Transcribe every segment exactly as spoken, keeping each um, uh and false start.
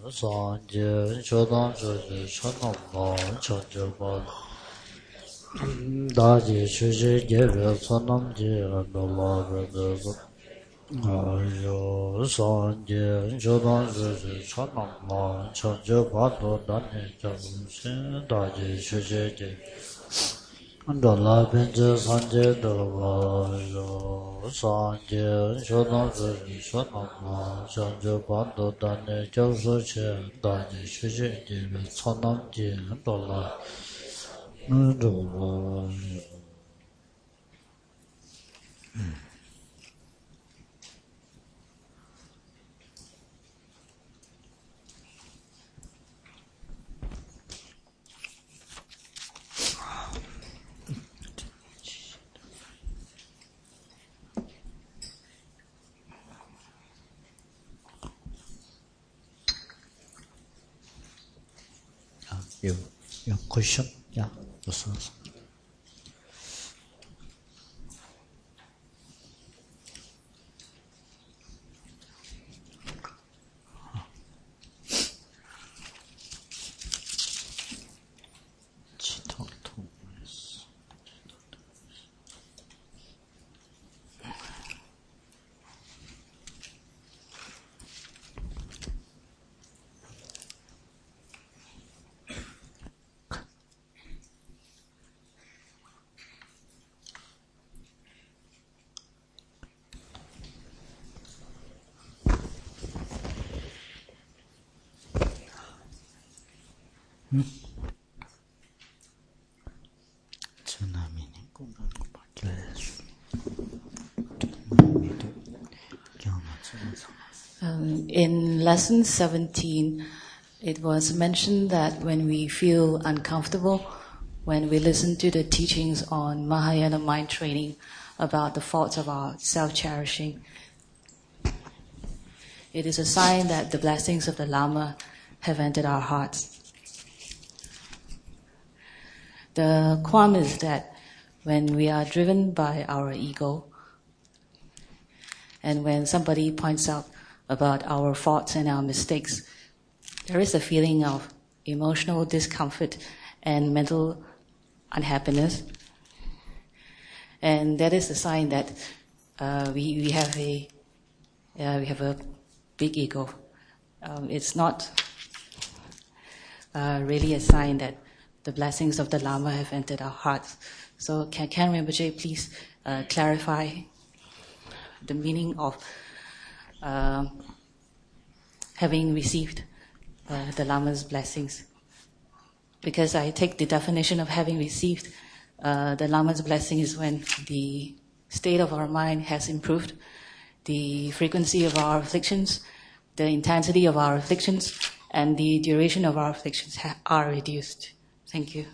sanje chodang choje chanam ma chanje ba daji chuje gebe sanam je dola de ayo sanje chodang choje chanam ma chanje ba do dane jamse daji chuje gebe Dola benje sanje dola yo sanje shodang zuri shodang ma sanje bando dane gyawso che dane shuje jebe tsonam je dola dola Your, your question? Yeah, this is. Hmm? Um, in lesson seventeen, it was mentioned that when we feel uncomfortable, when we listen to the teachings on Mahayana mind training about the faults of our self-cherishing, it is a sign that the blessings of the Lama have entered our hearts. The qualm is that when we are driven by our ego, and when somebody points out about our faults and our mistakes, there is a feeling of emotional discomfort and mental unhappiness. And that is a sign that uh, we, we have a uh, we have a big ego. Um, it's not uh, really a sign that the blessings of the Lama have entered our hearts. So can, can Rinpoche please uh, clarify the meaning of uh, having received uh, the Lama's blessings? Because I take the definition of having received uh, the Lama's blessing is when the state of our mind has improved, the frequency of our afflictions, the intensity of our afflictions, and the duration of our afflictions ha- are reduced. Thank you.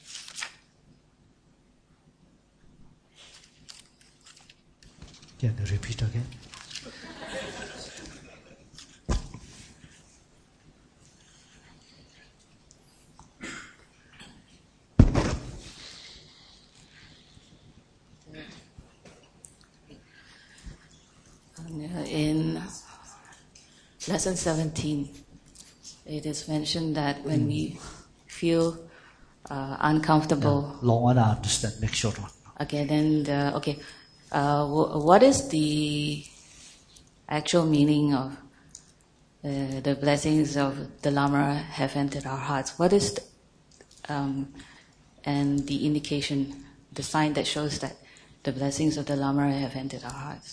Can you repeat again? In lesson seventeen, it is mentioned that when mm. we feel uh, uncomfortable. Yeah, long one, I understand. Make sure one. Okay, then the, okay. Uh, w- what is the actual meaning of uh, the blessings of the Lama have entered our hearts? What is the, um, and the indication, the sign that shows that the blessings of the Lama have entered our hearts?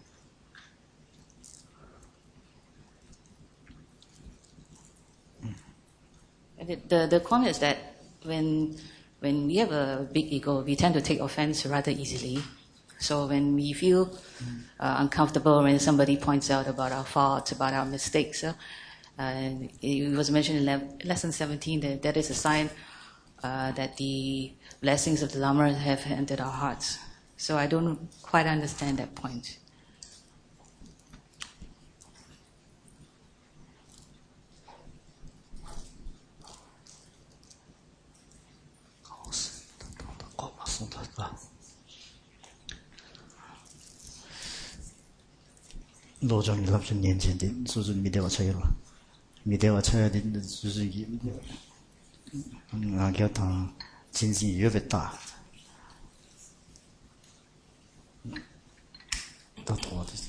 The, the, the comment is that when when we have a big ego, we tend to take offense rather easily. So when we feel uh, uncomfortable when somebody points out about our faults, about our mistakes, uh, uh, it was mentioned in le- lesson seventeen that that is a sign uh, that the blessings of the Lama have entered our hearts. So I don't quite understand that point. 노정일 합천 년진데 수준 미대와 차이로 米德我猜的就是一，俺叫他经济越来越大，到头的。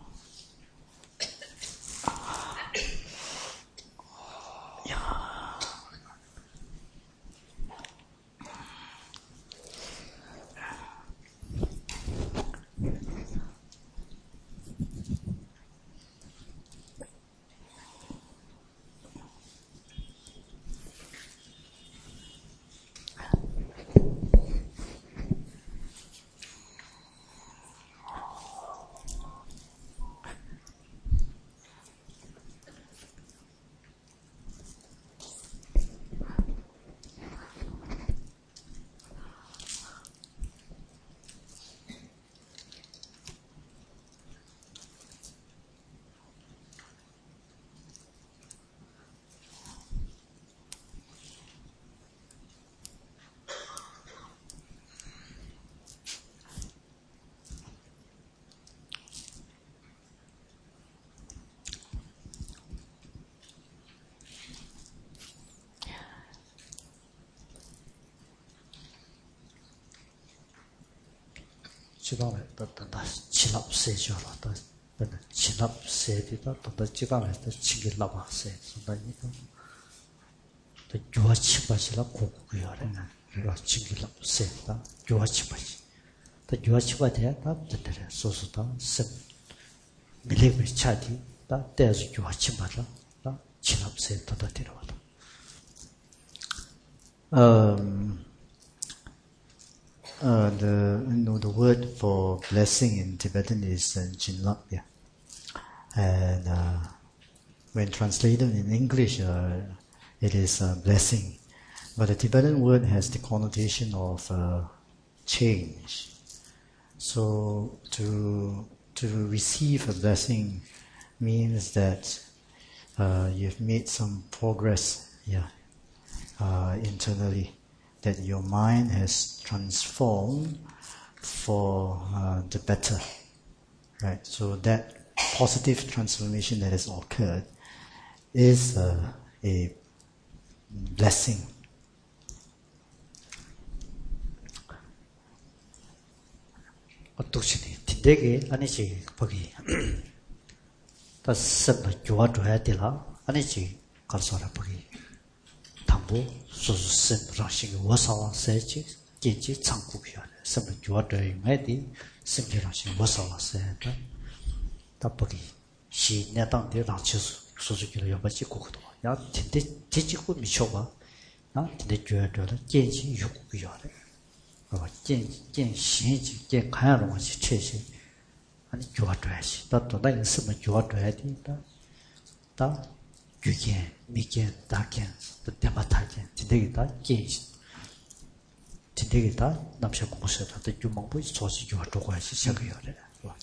知道了，等等到七六四就了，等等七六四的到等到知道了，到七个六啊四，等到一个，到九七八是了苦苦要的呢，到七个六四到九七八是，到九七八的到等等的，说是到是，米粒米差的，到带是九七八了，到七六四到到的了的，嗯。Uh, the you know the word for blessing in Tibetan is uh, Jinlap, yeah. And uh, when translated in English, uh, it is uh, blessing. But the Tibetan word has the connotation of uh, change. So to to receive a blessing means that uh, you've made some progress, yeah, uh, internally. That your mind has transformed for uh, the better, right? So that positive transformation that has occurred is uh, a blessing. 어떻게 되게 아니지 거기 다 습나 좋아 줘야 되라 아니지 가서라 거기 담보 소수선 라싱이 와서 세지 계지 창국이야. 습나 좋아 줘야 매디 심지 라싱이 와서 세다 답보기 시 내당대 라치수 소수기로 여바지 고고도 야 근데 지지고 미쳐봐 아 근데 줘야 돼라 계지 육국이야. 어, 见见习ji见看东西确实아니 좋아 줘야지. 다 또다 있으면 좋아 줘야 된다. 다 규견, 미견, 다견, 또 대바타견, 진대기다见시. 진대기다 남셔 공부서다 또 주먹부 소시 좋아 줘야지 시작해야 돼.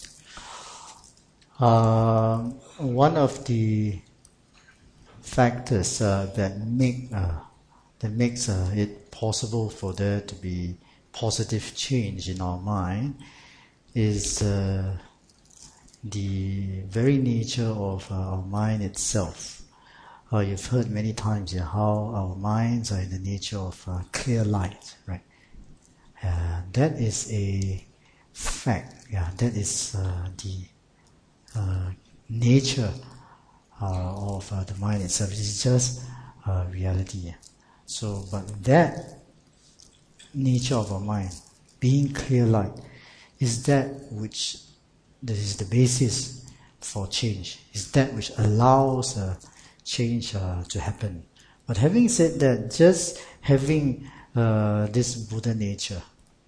Uh, one of the factors uh, that make uh, that makes uh, it possible for there to be positive change in our mind is uh, the very nature of uh, our mind itself. Uh, you've heard many times yeah, how our minds are in the nature of uh, clear light, right? Uh, that is a fact. Yeah, that is uh, the uh, nature uh, of uh, the mind itself. It's just uh, reality. Yeah. So, but that nature of our mind, being clear light, is that which that is the basis for change. Is that which allows uh, change uh, to happen. But having said that, just having uh, this Buddha nature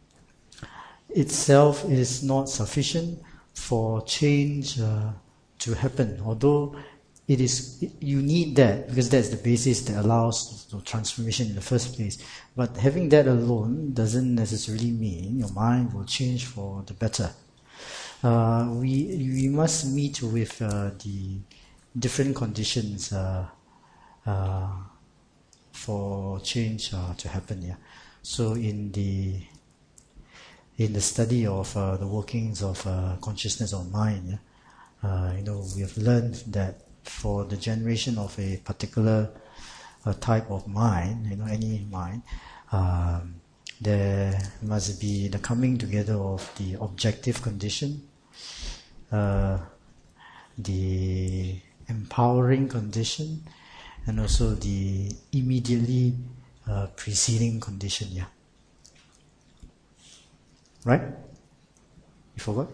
itself is not sufficient for change uh, to happen. Although it is, you need that because that's the basis that allows the transformation in the first place. But having that alone doesn't necessarily mean your mind will change for the better. Uh, we we must meet with uh, the different conditions uh, uh, for change uh, to happen. Yeah. So in the in the study of uh, the workings of uh, consciousness or mind, yeah, uh, you know, we have learned that for the generation of a particular uh, type of mind, you know, any mind, um, there must be the coming together of the objective condition, uh, the empowering condition, and also the immediately uh, preceding condition. Yeah. Right? You forgot?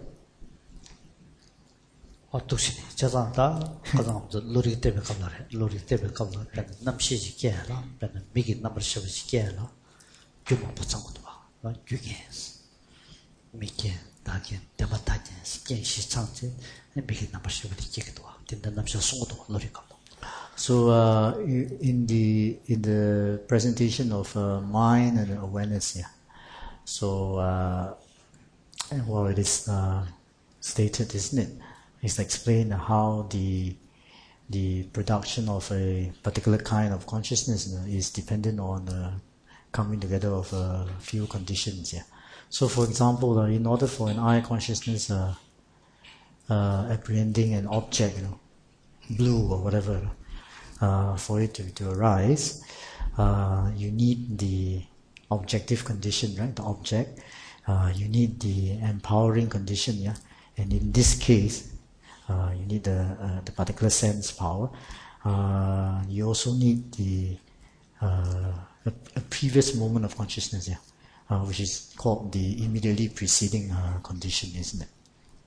어 tukshini chazanta kazam lori tebe kamlare lori tebe kamla pen namshi ji kela pen migi number shabu ji kela gyuma pachang do ba gyuges migi dagen deba dagen sken shi changje migi number shabu ji ke do tinda namshi song do lori kamla. So uh, in the in the presentation of uh, mind and awareness, yeah. So uh, well, it is uh, stated, isn't it? It's explained how the the production of a particular kind of consciousness, you know, is dependent on uh, coming together of a few conditions. Yeah. So, for example, uh, in order for an eye consciousness uh, uh, apprehending an object, you know, blue or whatever, uh, for it to, to arise, uh, you need the objective condition, right? The object. Uh, you need the empowering condition, yeah. And in this case, Uh, you need the, uh, the particular sense power. Uh, you also need the uh, a, a previous moment of consciousness, yeah, uh, which is called the immediately preceding uh, condition, isn't it?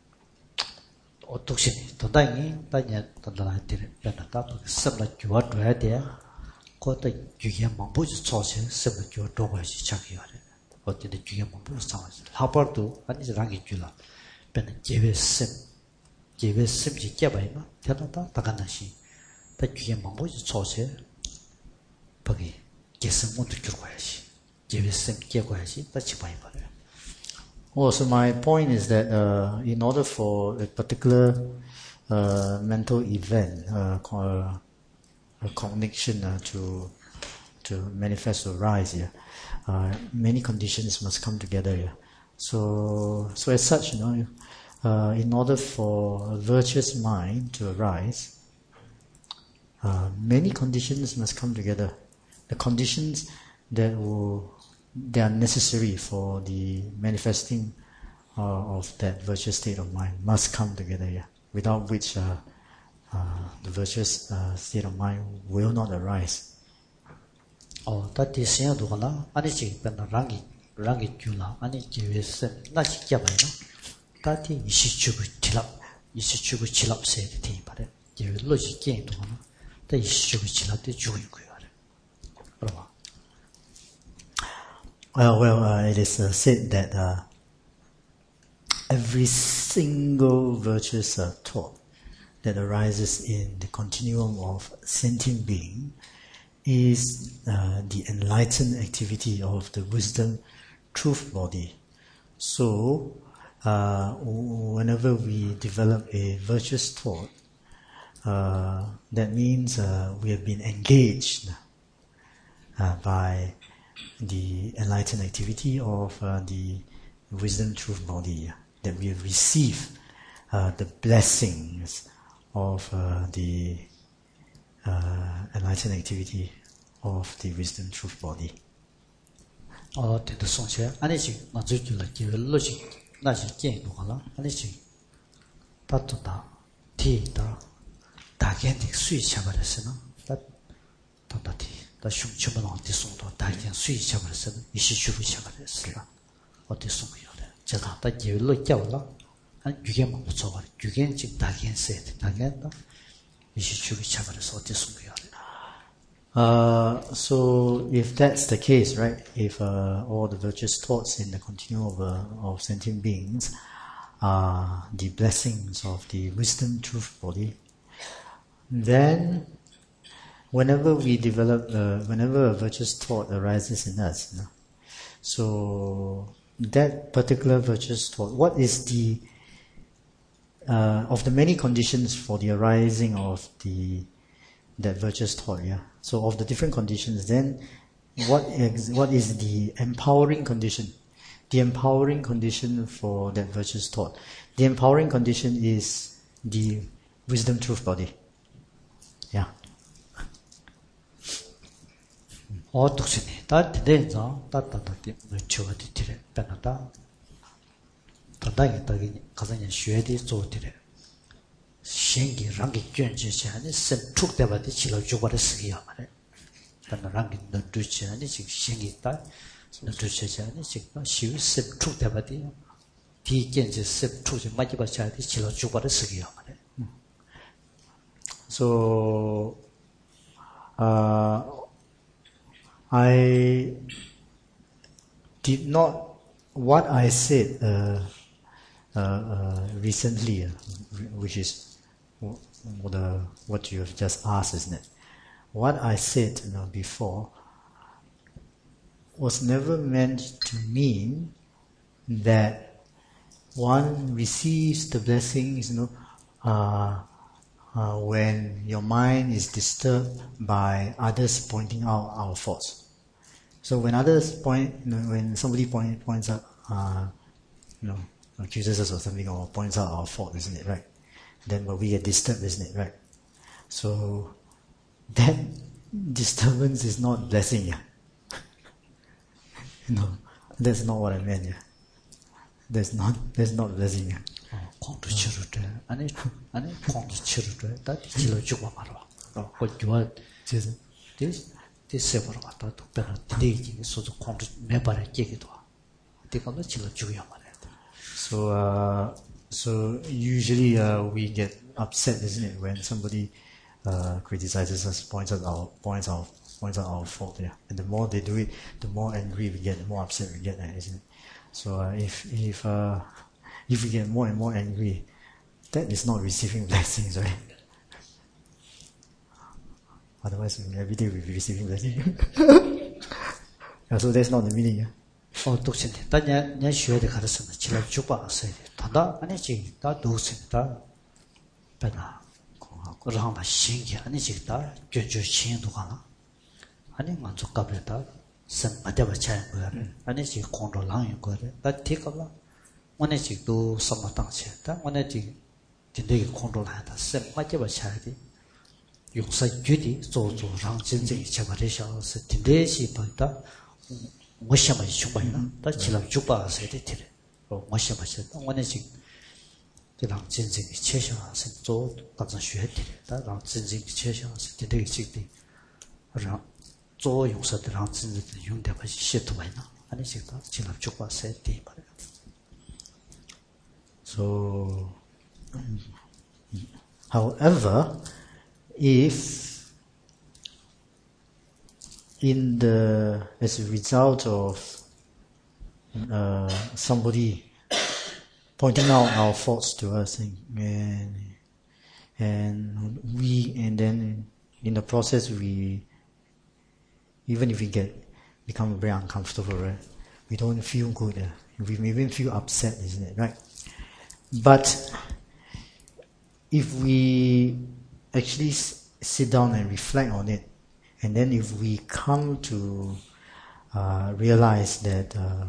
어 tukshini tondani tanya tondana dire penata sabla gywa dwa de ko ta gyya mambu ji choche sabla gywa doba ji chakya re o de gyya mambu sa habar do ani rangi gyula pen jewe sem jewe sem ji kya bai ma tata takanashi ta gyya mambu ji choche pagi gesem mo tukir kwa shi jewe sem kya kwa shi ta chi bai ba. Well, so my point is that uh, in order for a particular uh, mental event, uh, co- a cognition uh, to to manifest or rise, yeah, uh, many conditions must come together. Yeah. So, so as such, you know, uh, in order for a virtuous mind to arise, uh, many conditions must come together. The conditions that will they are necessary for the manifesting uh, of that virtuous state of mind must come together, yeah. Without which uh, uh, the virtuous uh, state of mind will not arise. Oh, that is saying to Allah, ani chi pen rangi rangi jula, ani chi wes na chi kya bai na. That is ishi chugu chilap, ishi chugu chilap se the thing pare. Je lo chi kyen to na. Ta ishi chugu chilap de ju yu ko yare. Brava. Well, well, uh, it is uh, said that uh, every single virtuous uh, thought that arises in the continuum of sentient being is uh, the enlightened activity of the wisdom truth body. So, uh, whenever we develop a virtuous thought, uh, that means uh, we have been engaged uh, by the enlightened activity of uh, the wisdom truth body, uh, that we have received uh, the blessings of uh, the uh, enlightened activity of the wisdom truth body. Oh, the the song che ani chi na ju ju la ki lo chi na chi kyen to la ani chi ta to ta ti ta da gen de sui cha ba de se no ta ta ta ti da shum chum no ti song to da gen sui cha ba de se ni shi chu bu cha ba de se la o ti song yo de cha ta ta ge lo kya la an ju gen mo cho ba ju gen chi da gen se da gen da shi chu bu cha ba de so ti song yo de. Uh, so if that's the case, right, if uh, all the virtuous thoughts in the continuum of, uh, of sentient beings are the blessings of the wisdom truth body, then whenever we develop, uh, whenever a virtuous thought arises in us, you know, so that particular virtuous thought, what is the, uh, of the many conditions for the arising of the that virtuous thought, yeah. So of the different conditions, then what is, what is the empowering condition? The empowering condition for that virtuous thought. The empowering condition is the wisdom truth body. 어 독신이 다 되죠. 다다다디 저어디 되래. 변하다. 단단히 딱이 가서는 쉬어야 조디래. 신기 랑기卷지시 아니 셈축 대바디 지가 주거를 쓰기야 말해. 단단 랑기 넣듯이 아니 지 신기 있다. 넣듯이 아니 지가 쉬우 셈축 대바디 디견지 셈축이 맞지 봐야 돼. 지가 주거를 쓰기야 말해. So uh I did not what I said uh, uh, uh, recently, uh, which is what, uh, what you have just asked, isn't it? What I said you know, before was never meant to mean that one receives the blessings, you know, uh, uh, when your mind is disturbed by others pointing out our faults. So when others point, you know, when somebody point, points out, uh, you know, accuses us or something or points out our fault, isn't it, right? Then well, we get disturbed, isn't it, right? So that disturbance is not blessing, yeah. No, that's not what I meant, yeah. That's not, that's not blessing, yeah. 공도 치르되 아니 아니 공도 치르되 다 지로 주고 말아. 어, 그거 제가 this 세버로 왔다 또 배가 되게 소소 공도 매발에 깨기도 와. 대가도 지로 주고야 말이야. So uh, so usually uh, we get upset, isn't it, when somebody uh, criticizes us, points out our points out points out our fault, yeah. And the more they do it, the more angry we get, the more upset we get, isn't it? So uh, if if uh, if we get more and more angry, that is not receiving blessings, right? Otherwise, every day we'll be receiving blessings. Yeah, so that's not the meaning. Yeah? 어, 독신이 다냐 냐 쉬어야 가르스는 지라 주바 써야 돼. 단다 아니지. 다 독신다. 배나. 그러나 신기 아니지. 다 견주 신도 가나. 아니 만족감이다. 선 받아봐 잘 거야. 아니지. 공로랑이 거야. 다 티가봐. 오늘지 또 선마당치다. 오늘지 진되게 공로라다. 선 받아봐 잘 돼. 용사 규디 조조랑 진정이 제발해서 진대시 받다.我想嘛就买了，但起来就把谁的提了，哦，我想嘛是，我那是，就让真正的切下是做当成学的，但让真正的切下是的那个基地，让做用上的让真正的用的把写出来呢，那是的，起来就把谁的把的。 So, however, if in the as a result of uh, somebody pointing out our faults to us, and and we and then in the process we even if we get become very uncomfortable, right? We don't feel good. Uh, we even feel upset, isn't it, right? But if we actually s- sit down and reflect on it, and then if we come to uh, realize that uh,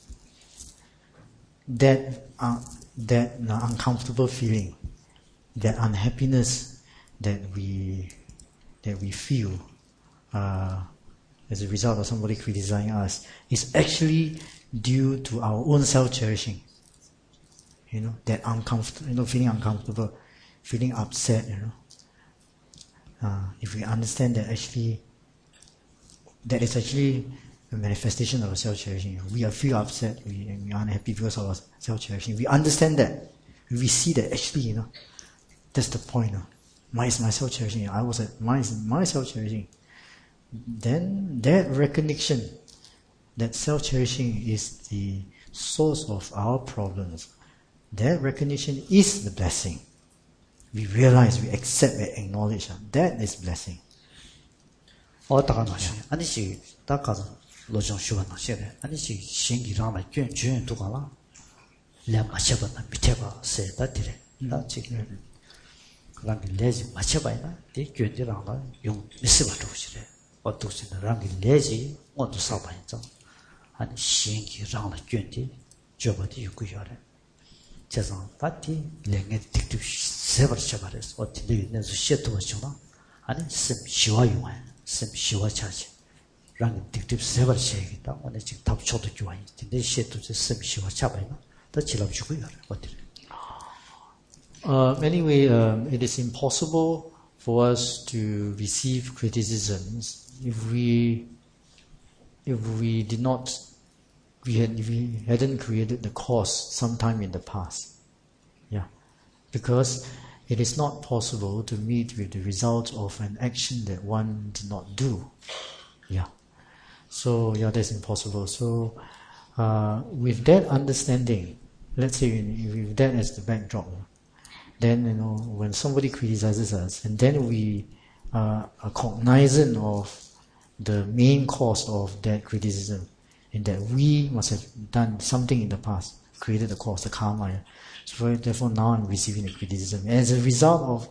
that uh, that uh, uncomfortable feeling, that unhappiness that we that we feel uh, as a result of somebody criticizing us is actually due to our own self-cherishing. You know, that uncomfortable, you know, feeling uncomfortable, feeling upset, you know. Uh, if we understand that actually, that is actually a manifestation of our self-cherishing. We are feel upset, we, we are unhappy because of our self-cherishing. We understand that. We see that actually, you know, that's the point. You know. Mine is my self-cherishing. I was at mine is my self-cherishing. Then that recognition, that self-cherishing is the source of our problems. That recognition is the blessing. We realize, we accept, we acknowledge. That is blessing. 어, 다가 나시. 아니지, 다가서 로정 쉬고 나시래. 아니지, 신기랑나卷卷 두가라. 내 마셔봐나 밑에봐 세다 디래. 나 지금 그랑 레지 마셔봐이나. 디卷지랑나 용 미스바 두시래. 어두시나 랑 레지 원도 사바이죠. 아니 신기랑나卷디 저버디 유구여래. 재상 파티 랭에 틱틱 세버를 쳐버렸어. 어떻게 내서 셔트가 주나? 아니 심 시와 용해. 심 시와 차지. 랑 딕딥 세버 시기다. 오늘 지금 답 쳐도 좋아요. 근데 시도 좀 시와 잡아요. 더 지랍 주고요. 어때? Uh, anyway, um, it is impossible for us to receive criticisms if we if we did not we had if we hadn't created the cause sometime in the past. Yeah, because it is not possible to meet with the result of an action that one did not do. Yeah, so yeah, that's impossible. So uh, with that understanding, let's say with that as the backdrop, then you know when somebody criticizes us, and then we uh, are cognizant of the main cause of that criticism, in that we must have done something in the past, created the cause, the karma. Yeah? So therefore now I'm receiving the criticism. And as a result of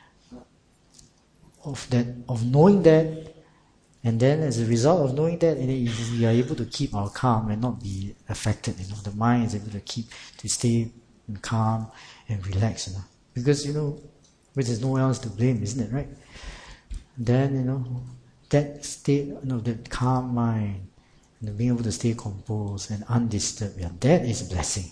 of that, of knowing that, and then as a result of knowing that, we are able to keep our calm and not be affected. You know, the mind is able to keep to stay calm and relaxed. You know, because you know, there's no one else to blame, isn't it? Right? Then you know that state, you know, that calm mind, and being able to stay composed and undisturbed. Yeah, that is a blessing.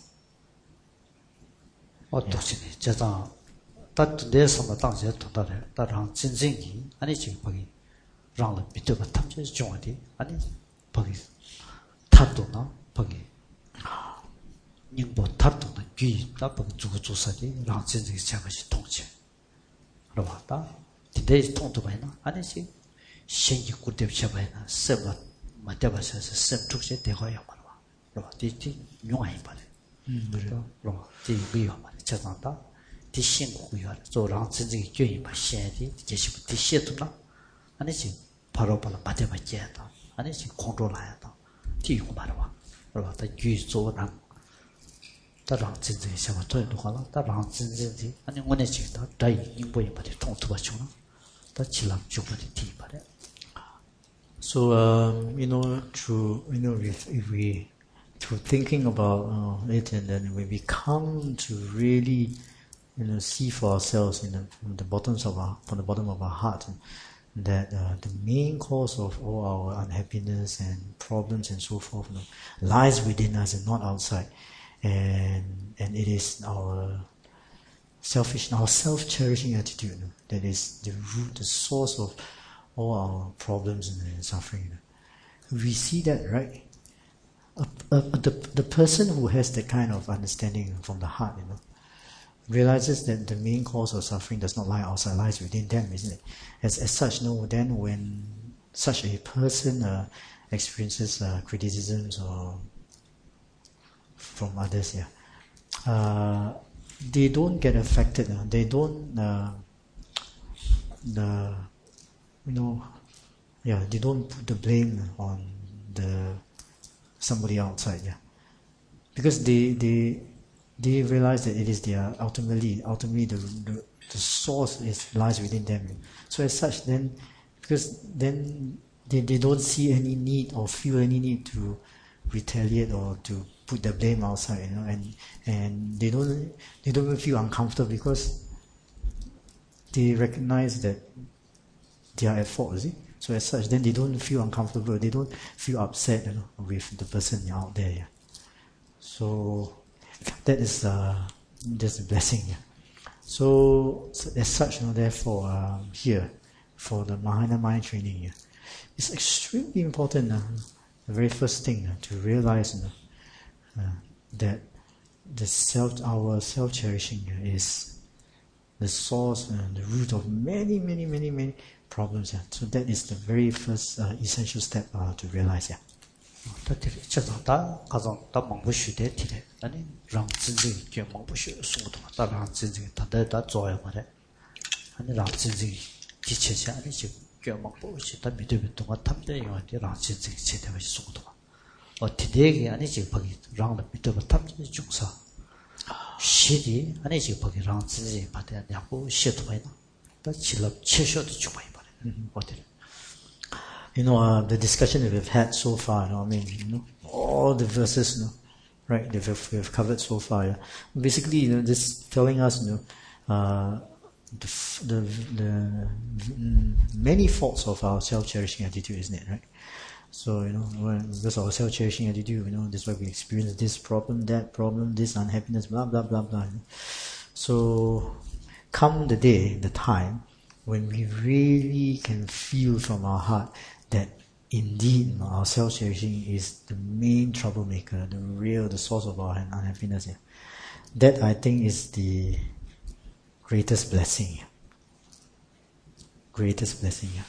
어떻게 제가 딱 내서만 당시에 도달해 다랑 진정이 아니 지금 거기 랑을 믿어봐 탐지 중앙이 아니 거기 탑도나 거기宁波탑도나 귀 나쁜 주고 조사지 랑 진정이 잡아시 통치 알아봤다 근데 통도 봐이나 아니 지금 신기 꾸대 잡아이나 세바 맞대봐서 셈 tuk세 대화야 말아 봐 디디 용아이 봐래 음 그래요 로 디비요 말 자상다 디신고요 조랑 진정이 교인 봐 신디 제시 디시도나 아니 지금 바로 바로 맞대봐 제다 아니 지금 공조라야다 디고 말아 봐 그러다 유조랑 다랑 진정이 샤마 토에도 가라 다랑 진정이 아니 오늘 지금 다 인보에 받이 통투가 주나 다 지람 주부디 디 말해. So um, you know, through you know, if, if we through thinking about uh, it, and then when we come to really, you know, see for ourselves in the, from the bottoms of our, from the bottom of our heart, and that uh, the main cause of all our unhappiness and problems and so forth, you know, lies within us and not outside, and and it is our selfish, our self-cherishing attitude, you know, that is the root, the source of all our problems and suffering. We see that, right? Uh, uh, the the person who has that kind of understanding from the heart, you know, realizes that the main cause of suffering does not lie outside, lies within them, isn't it? As as such, no. Then when such a person uh, experiences uh, criticisms or from others, yeah, uh, they don't get affected. Uh, they don't. Uh, the You know, yeah, they don't put the blame on the somebody outside, yeah, because they they they realize that it is their ultimately ultimately the the, the source is lies within them. So as such, then because then they, they don't see any need or feel any need to retaliate or to put the blame outside, you know, and and they don't they don't even feel uncomfortable because they recognize that they are at fault, you see? So as such, then they don't feel uncomfortable, they don't feel upset, you know, with the person out there. Yeah. So that is uh, that's a blessing. Yeah. So, so as such, you know, therefore, um, here for the Mahayana mind training, yeah, it's extremely important. Uh, the very first thing uh, to realize, you know, uh, that the self, our self-cherishing uh, is the source and the root of many, many, many, many problems. Yeah. So that is the very first uh, essential step uh, to realize. Yeah. 다 가정 다 망부시대 티래 아니 랑 진정이 게 망부시 수도 다랑 진정이 다다 좋아요 말해 아니 랑 진정이 기체지 아니 지금 게 망부시 다 믿어 믿동아 탐대요 아니 랑 진정이 제대로 수도 어 티대게 아니 지금 거기 랑을 믿어 탐지 중사 시디 아니 지금 거기 랑 진정이 받아야 하고 시도 봐야 다 질럽 최셔도 좀 봐야 말해 어때. You know, uh, the discussion that we've had so far, you know, I mean, you know, all the verses, you know, right, that we've, we've covered so far, yeah. Basically, you know, this telling us, you know, uh, the, the, the many faults of our self-cherishing attitude, isn't it, right? So, you know, when, because of our self-cherishing attitude, you know, that's why we experience this problem, that problem, this unhappiness, blah, blah, blah, blah. So, come the day, the time, when we really can feel from our heart that indeed, you know, our self-cherishing is the main troublemaker, the real, the source of our unhappiness. Yeah. That, I think, is the greatest blessing. Yeah. Greatest blessing. Yeah.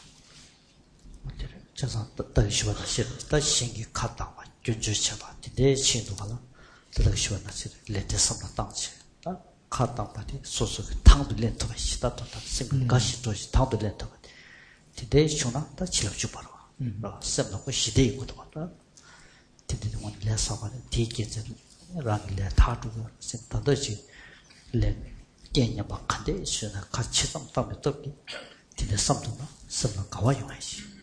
자상 따시와나 시 따신기 카다와 균주셔봐 데 신도가라 따시와나 시 레데 섬나 땅치 다 카다바디 소소 탕도 렌토가 시다도 다 생가시 도시 탕도 렌토가 데 쇼나 다 칠럽주 바로 라 셈나고 시대 있고도 왔다 데데 원 레사바 디게제 랑레 타두고 센터더지 레 깨냐 박한데 쇼나 같이 좀 담에 떡기 데데 섬도나 셈나 가와 용하시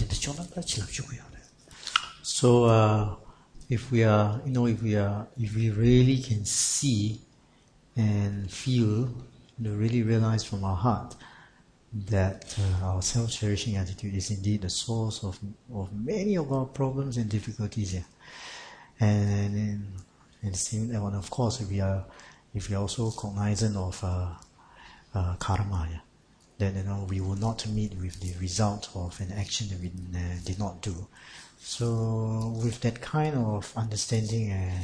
So, uh, if we are, you know, if we are, if we really can see and feel, you know, really realize from our heart that uh, our self-cherishing attitude is indeed the source of of many of our problems and difficulties, yeah. And and, and, same, and of course, if we are, if we are also cognizant of uh, uh, karma, yeah. Then, you know, we will not meet with the result of an action that we uh, did not do. So, with that kind of understanding, uh,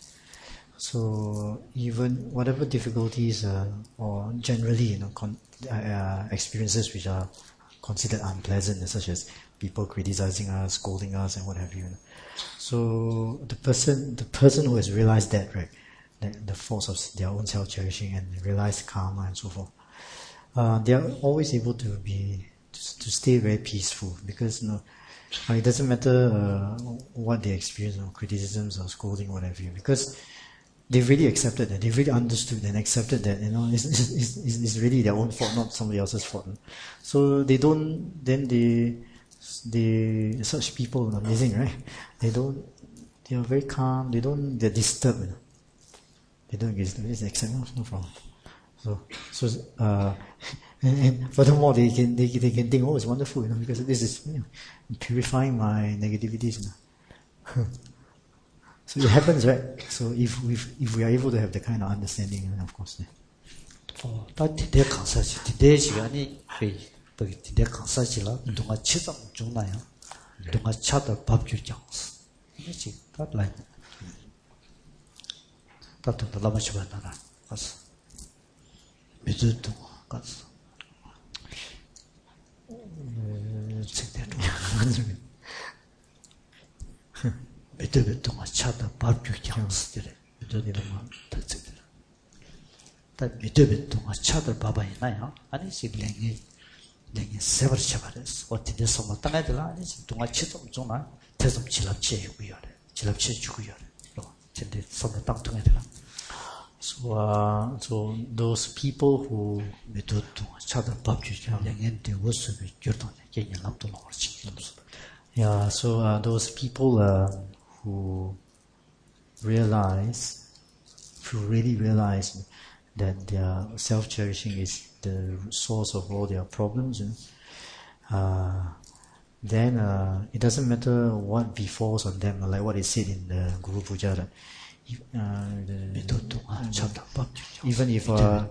so even whatever difficulties uh, or generally, you know, con- uh, experiences which are considered unpleasant, such as people criticizing us, scolding us, and what have you. you know. So, the person, the person who has realized that, right, that the force of their own self-cherishing and realized karma and so forth. Uh, they are always able to be to, to stay very peaceful because you know it doesn't matter uh, what they experience, or criticisms or scolding, whatever. Because they've really accepted that, they've really understood and accepted that you know it's, it's, it's, it's really their own fault, not somebody else's fault. So they don't. Then they they such people are amazing, right? They don't. They are very calm. They don't. They're disturbed. You know? They don't get disturbed. They accept no problem. So, so uh, and, and furthermore, they can they, they can think, oh, it's wonderful, you know, because this is you know, purifying my negativities. You know. So it happens, right? So if we if we are able to have the kind of understanding, then of course. 어, 다 디데 강사지, 디데 시간이 그 그 디데 강사지라 동아 치장 중나요. 동아 차다 밥줄 장스. 이제 다 라인. 다도 라마시 받나라. 가서. 믿을 동안 가서. 책대로 믿을 동안 차다 밥줄 장스들에 믿을 동안 다 책대로. 다 믿을 동안 차들 봐봐야나요? 아니 지금 랭이 랭이 세버 쳐버렸어. 어떻게 somos tan adelante 동안 치좀 좀나 대좀 지랍치 해고요. 지랍치 주고요. 근데 somos tan tan adelante. So, uh, so those people who 믿을 동안 차들 밥줄 랭인데 모습이 결단에 개인 남도 나오지. Yeah, so uh, those people uh, who realize, who really realize that their self-cherishing is the source of all their problems, you know, uh, then uh, it doesn't matter what befalls on them, like what is said in the Guru Puja. That, uh, the, the, even if uh,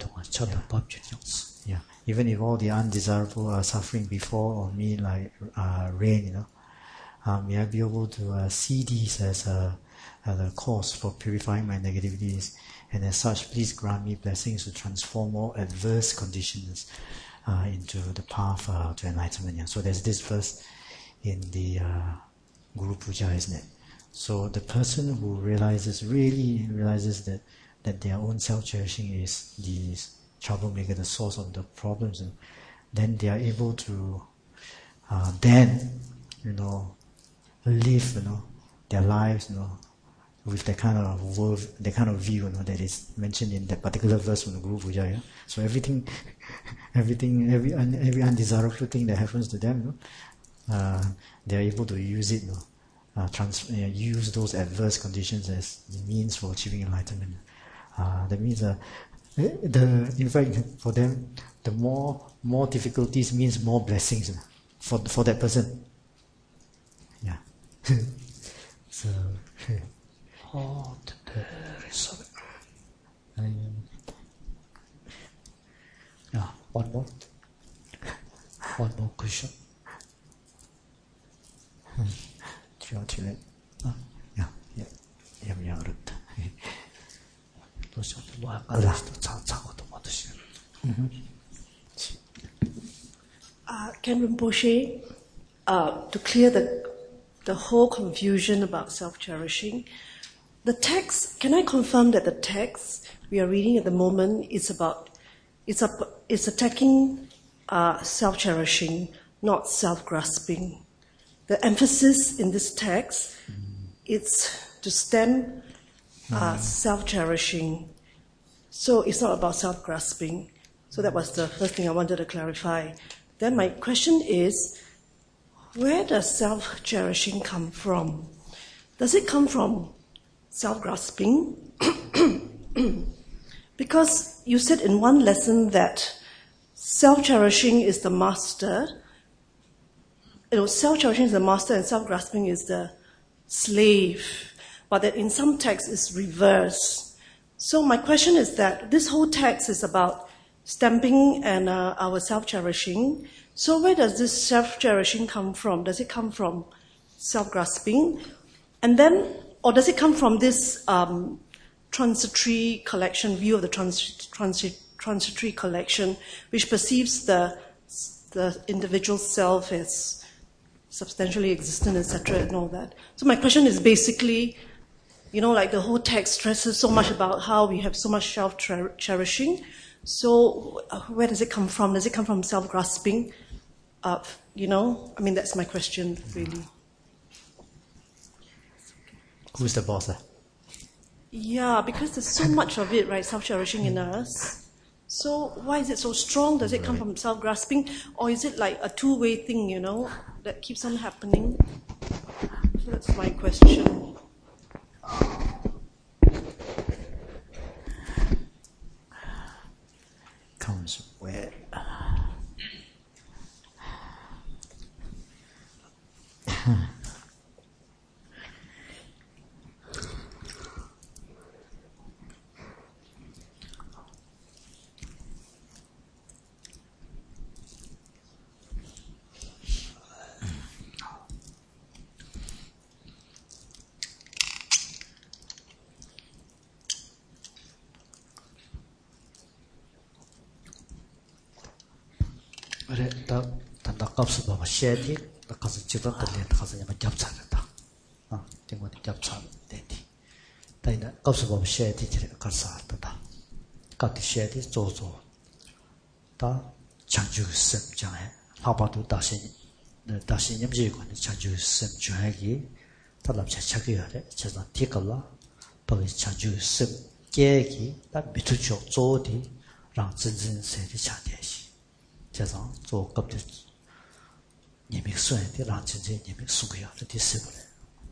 yeah, even if all the undesirable uh, suffering befall on me, like uh, rain, you know, uh, may I be able to uh, see these as a, as a cause for purifying my negativities. And as such, please grant me blessings to transform all adverse conditions uh, into the path uh, to enlightenment. Yeah. So there's this verse in the uh, Guru Puja, isn't it? So the person who realizes, really realizes that, that their own self-cherishing is the troublemaker, the source of the problems, and then they are able to uh, then, you know, live, you know, their lives, you know, with that kind of world, that kind of view, you know, that is mentioned in that particular verse from the Guru Puja. Yeah? So everything, everything, every every undesirable thing that happens to them, you know, uh, they are able to use it, you know, uh, trans- uh, use those adverse conditions as the means for achieving enlightenment. Uh, that means, uh, the in fact, for them, the more more difficulties means more blessings, you know, for for that person. Yeah. So, oh, there is a... Yeah, one more. One more question. Children, yeah, yeah, yeah, yeah, right. Uh, Ken Rinpoche, uh, to clear the the whole confusion about self-cherishing, the text, can I confirm that the text we are reading at the moment is about, it's, a, it's attacking uh, self-cherishing, not self-grasping. The emphasis in this text, it's to stem uh, self-cherishing. So it's not about self-grasping. So that was the first thing I wanted to clarify. Then my question is, where does self-cherishing come from? Does it come from self-grasping? Because you said in one lesson that self-cherishing is the master. You know, self-cherishing is the master and self-grasping is the slave. But that in some texts it's reverse. So my question is that this whole text is about stamping and uh, our self-cherishing. So where does this self-cherishing come from? Does it come from self-grasping? And then, or does it come from this um, transitory collection, view of the trans, trans, transitory collection, which perceives the, the individual self as substantially existent, et cetera, and all that? So my question is basically, you know, like the whole text stresses so much about how we have so much self-cherishing. So where does it come from? Does it come from self-grasping? Uh, you know, I mean, that's my question, really. Who's the boss? Eh? Yeah, because there's so much of it, right, self-cherishing in us. So why is it so strong? Does it come from self-grasping? Or is it like a two-way thing, you know, that keeps on happening? So that's my question. Comes where? 다 단다 값을 봐봐 쉐디 나 가서 지던 들린 가서 냐면 겹차다 아 정말 겹차 되디 다이나 값을 봐봐 쉐디 지를 가서 왔다 같이 쉐디 조조 다 장주 습장에 파파도 다시 다시 염지관 장주 습장이 달랍차 차기야 돼 제가 티컬라 거기 장주 습 계기 다 미투죠 조디 랑 진진 세디 차대시 제가 做cấp的你们顺的让真正你们送给要的第四步嘞。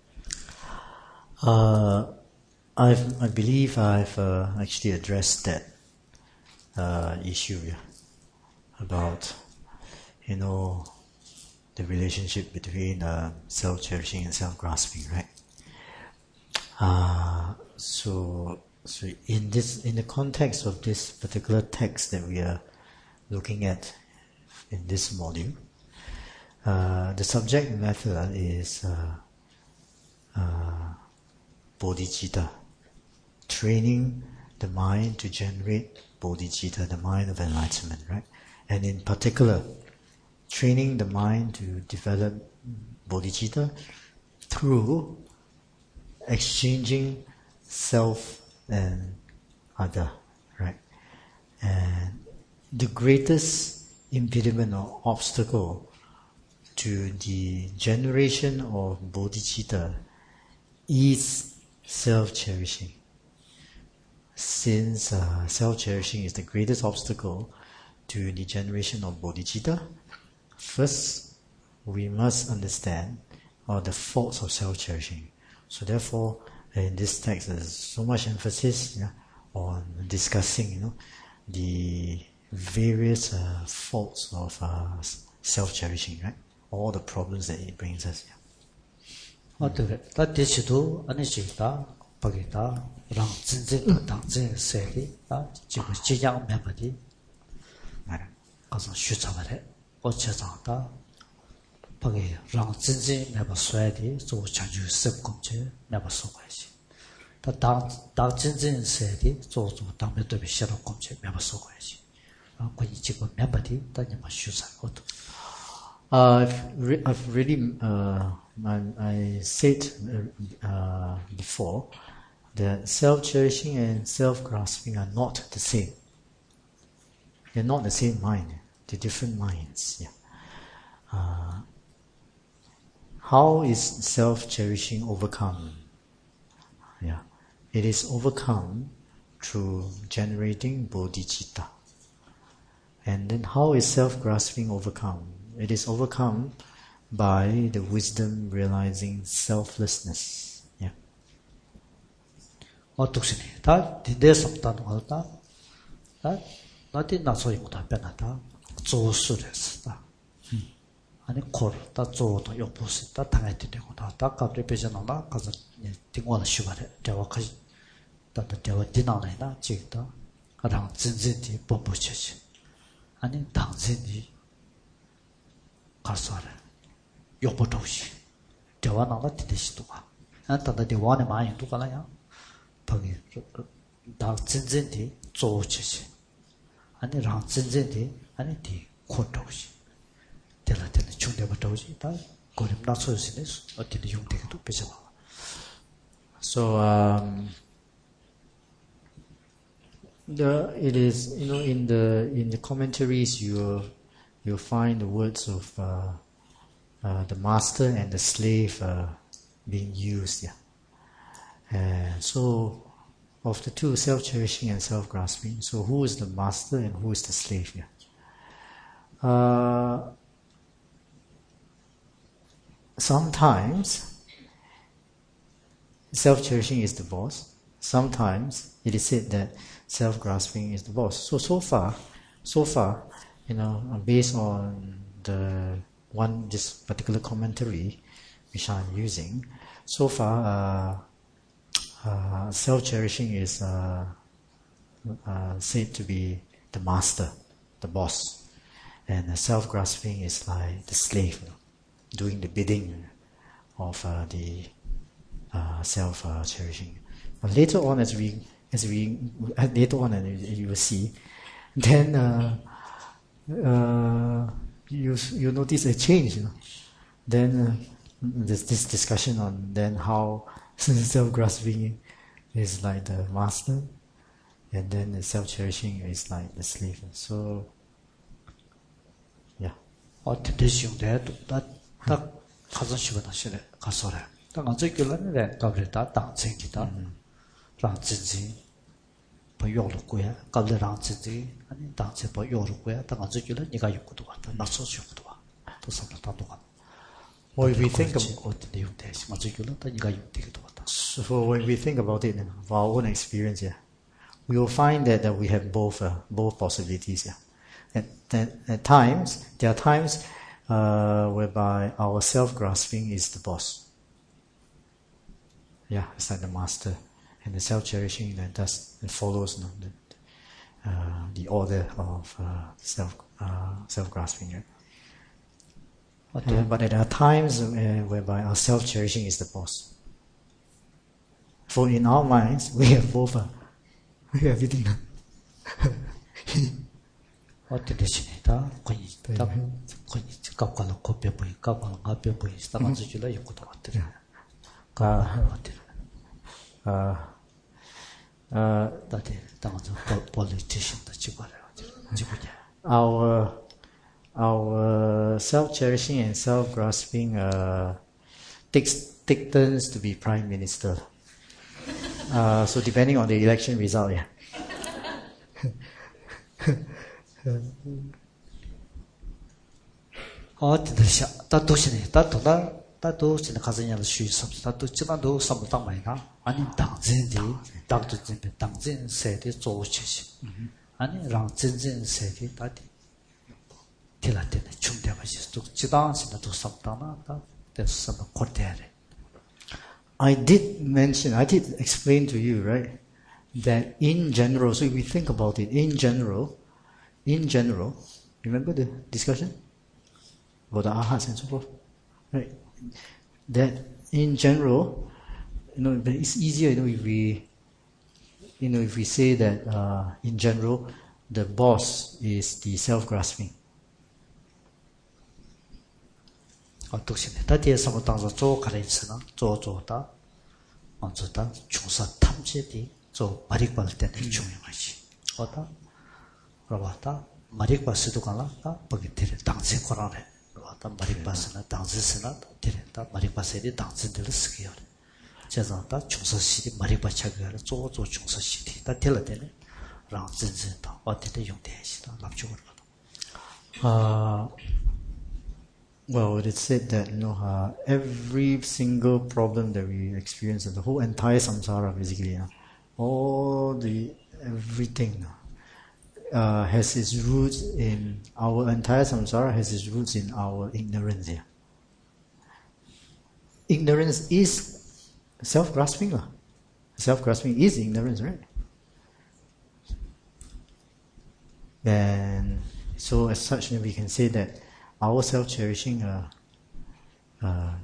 Uh, I've, I believe I've uh, actually addressed that uh, issue yeah, about, you know, the relationship between uh, self-cherishing and self-grasping, right? Uh, so, so in this, in the context of this particular text that we are looking at in this module, uh, the subject matter is uh, uh, bodhicitta, training the mind to generate bodhicitta, the mind of enlightenment, right? And in particular, training the mind to develop bodhicitta through exchanging self and other, right? And the greatest impediment or obstacle to the generation of bodhicitta is self-cherishing. Since uh, self-cherishing is the greatest obstacle to the generation of bodhicitta, first we must understand uh, the faults of self-cherishing. So therefore, in this text, there's so much emphasis yeah, on discussing, you know, the various uh, faults of uh, self-cherishing, right? All the problems that it brings us. Yeah. 어떻게 다 대시도 아니시다 거기다 랑 진진 당진 세리 아 지금 지장 매버디 말아 가서 쉬자마래 어째서다 거기 랑 진진 매버 쇠디 저 자주 습금제 매버 속아야지 다당 진진 세리 저저 담배 또 비셔로 금제 매버 속아야지 아 거기 지금 매버디 다니마 쉬자 어떻게 Uh, I've, re- I've really, uh, I, I said uh, before that self-cherishing and self-grasping are not the same. They're not the same mind. They're different minds. Yeah. Uh, how is self-cherishing overcome? Yeah, it is overcome through generating bodhicitta. And then how is self-grasping overcome? It is overcome by the wisdom realizing selflessness. Yeah. 어떻게 다 디데스었다는 거다. 다 나한테 나서이 거다 변하다. 조수랬다. 아니 콜다 조도 요보스다 당했대 되고다. 다 갑자기 배전하나 가서 띵원을 쉬바래. 대화까지 다다 대화 디나나이나 지다. 랑 진진디 뽀뽀치지. 아니 당진이 가서래. 요보도시. 대화나가 디데시도가. 안타다 대화네 많이 두가라야. 거기 다 진진디 조치지. 아니 랑 진진디 아니 디 코도시. 대라텔 충대부터지. 다 고림 나서시네. 어떻게 용되게도 배져. So um, the it is you know in the in the commentaries you you find the words of uh, uh, the master and the slave uh, being used. Yeah. Uh, so of the two, self-cherishing and self-grasping. So who is the master and who is the slave? Yeah. Uh, sometimes self-cherishing is the boss. Sometimes it is said that self-grasping is the boss. So so far, so far, you know, based on the one this particular commentary which I'm using, so far, uh, uh, self-cherishing is uh, uh, said to be the master, the boss, and self-grasping is like the slave, you know, doing the bidding of uh, the uh, self-cherishing. But later on, as we as we later on, and you will see, then uh, uh, you you notice a change. You know? Then uh, there's this discussion on then how self-grasping is like the master, and then the self-cherishing is like the slave. So, yeah. 어떻게 시험돼도 딱딱 가서 시원하시래 가서래. 딱 언제 결론이래 가브레다 당생기다. 랑진지 보여로고야 가브레 랑진지 아니 당세 보여로고야 딱 언제 결론 네가 욕구도 왔다 나서 욕구도 와. 또 삼다도 와. Or if we think of, so when we think about it, of our own experience, yeah, we will find that, that we have both uh, both possibilities. Yeah, at, at, at times there are times uh, whereby our self-grasping is the boss. Yeah, it's like the master, and the self-cherishing that does it follows you know, the, uh, the order of uh, self uh, self-grasping. Yeah? Uh, but there are times uh, whereby our self-cherishing is the boss. For in our minds, we have both. Uh, we have everything. 어떻게 되시니다? 거의 딱 거의 값과는 kopia 보이, 값과는 앞에 보이. 스타만지 줄라 욕구도 왔더래. 가 어때? 아, 아, 다들 당장 politician도 찍어라. 찍으냐? Our Our self-cherishing and self-grasping uh, takes take turns to be prime minister. Uh, so depending on the election result, yeah. 어디들이야? 따도시네. 따도다. 따도시네. 가서냐도 쉬었어. 따도 지나도 삼당 말이나. 아니 당진디. 당도 진배 당진 세대 조치시. 아니 랑 진진 세대 다디. tilate ne chumde ba shi tu chidang sin tu samtana ta te sam kortere I did mention, I did explain to you, right, that in general, so if we think about it, in general, in general, remember the discussion about the ahas and so forth, right? That in general, you know, but it's easier, you know, if we, you know, if we say that uh, in general, the boss is the self-grasping. 어떻습니까? 다디에서 뭐 당서 조 가르치나 조조다 먼저다 중사 탐지디 조 마릭발 때는 중요하지. 어다 그러다 마릭바스도 가나다 버기들 당세 거라네. 그러다 마릭바스나 당세스나 데다 마릭바스에 당세들 쓰기요. 제자다 중사시디 마릭바차가 조조 중사시디 다 tel라되네. 랑 진진다 어디에 용대시다 납주고 아 Well, it is said that, you know, uh, every single problem that we experience, the whole entire samsara, basically, uh, all the everything uh, has its roots in our entire samsara has its roots in our ignorance. Yeah. Ignorance is self-grasping. Uh. Self-grasping is ignorance, right? And so, as such, we can say that our self-cherishing uh, uh,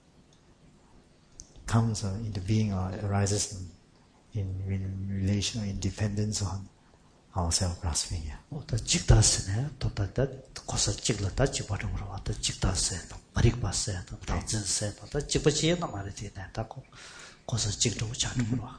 comes uh, into being or uh, arises in, in, in relation or in dependence on our self-grasping. Yeah. 또 직다스네 또 다다 고사 직라다 직바로 왔다 직다스 마릭바스 또 당진세 또 직바지에나 말이지 다고 고사 직도 자는 거.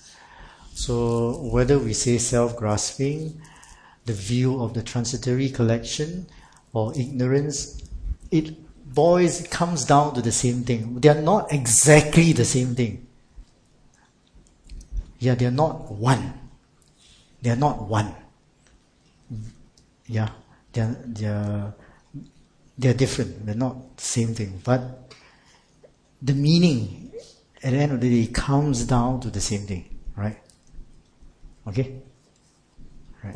So whether we say self-grasping, the view of the transitory collection, or ignorance, it boils, it comes down to the same thing. They are not exactly the same thing. Yeah, they are not one. They are not one. Yeah, they are, they are, they are different. They're not the same thing. But the meaning, at the end of the day, comes down to the same thing. Right? Okay? Right.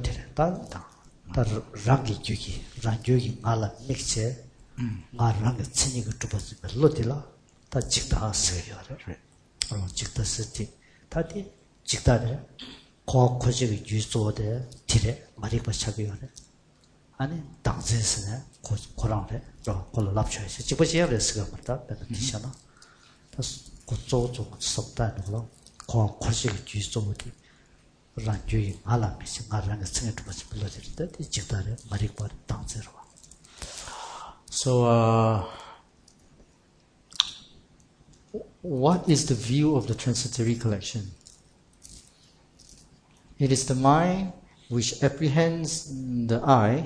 다 랑기 주기 랑교기 알아 믹체 마 랑의 친이가 두버지 멜로디라 다 직다 쓰여요. 어 직다 쓰지 다디 직다래 고코지의 유소데 디레 마리바 차비요래 아니 당제스네 고 고랑래 저 콜로 납쳐야지 직버지야래 쓰가 맞다 배는 디샤나 다 고조조 섭다는 고코지의 유소데 랑교이 알아미시 마랑의 생에 두버지 불러질 때 직다래 마리바 당제로. So, uh, what is the view of the transitory collection? It is the mind which apprehends the I,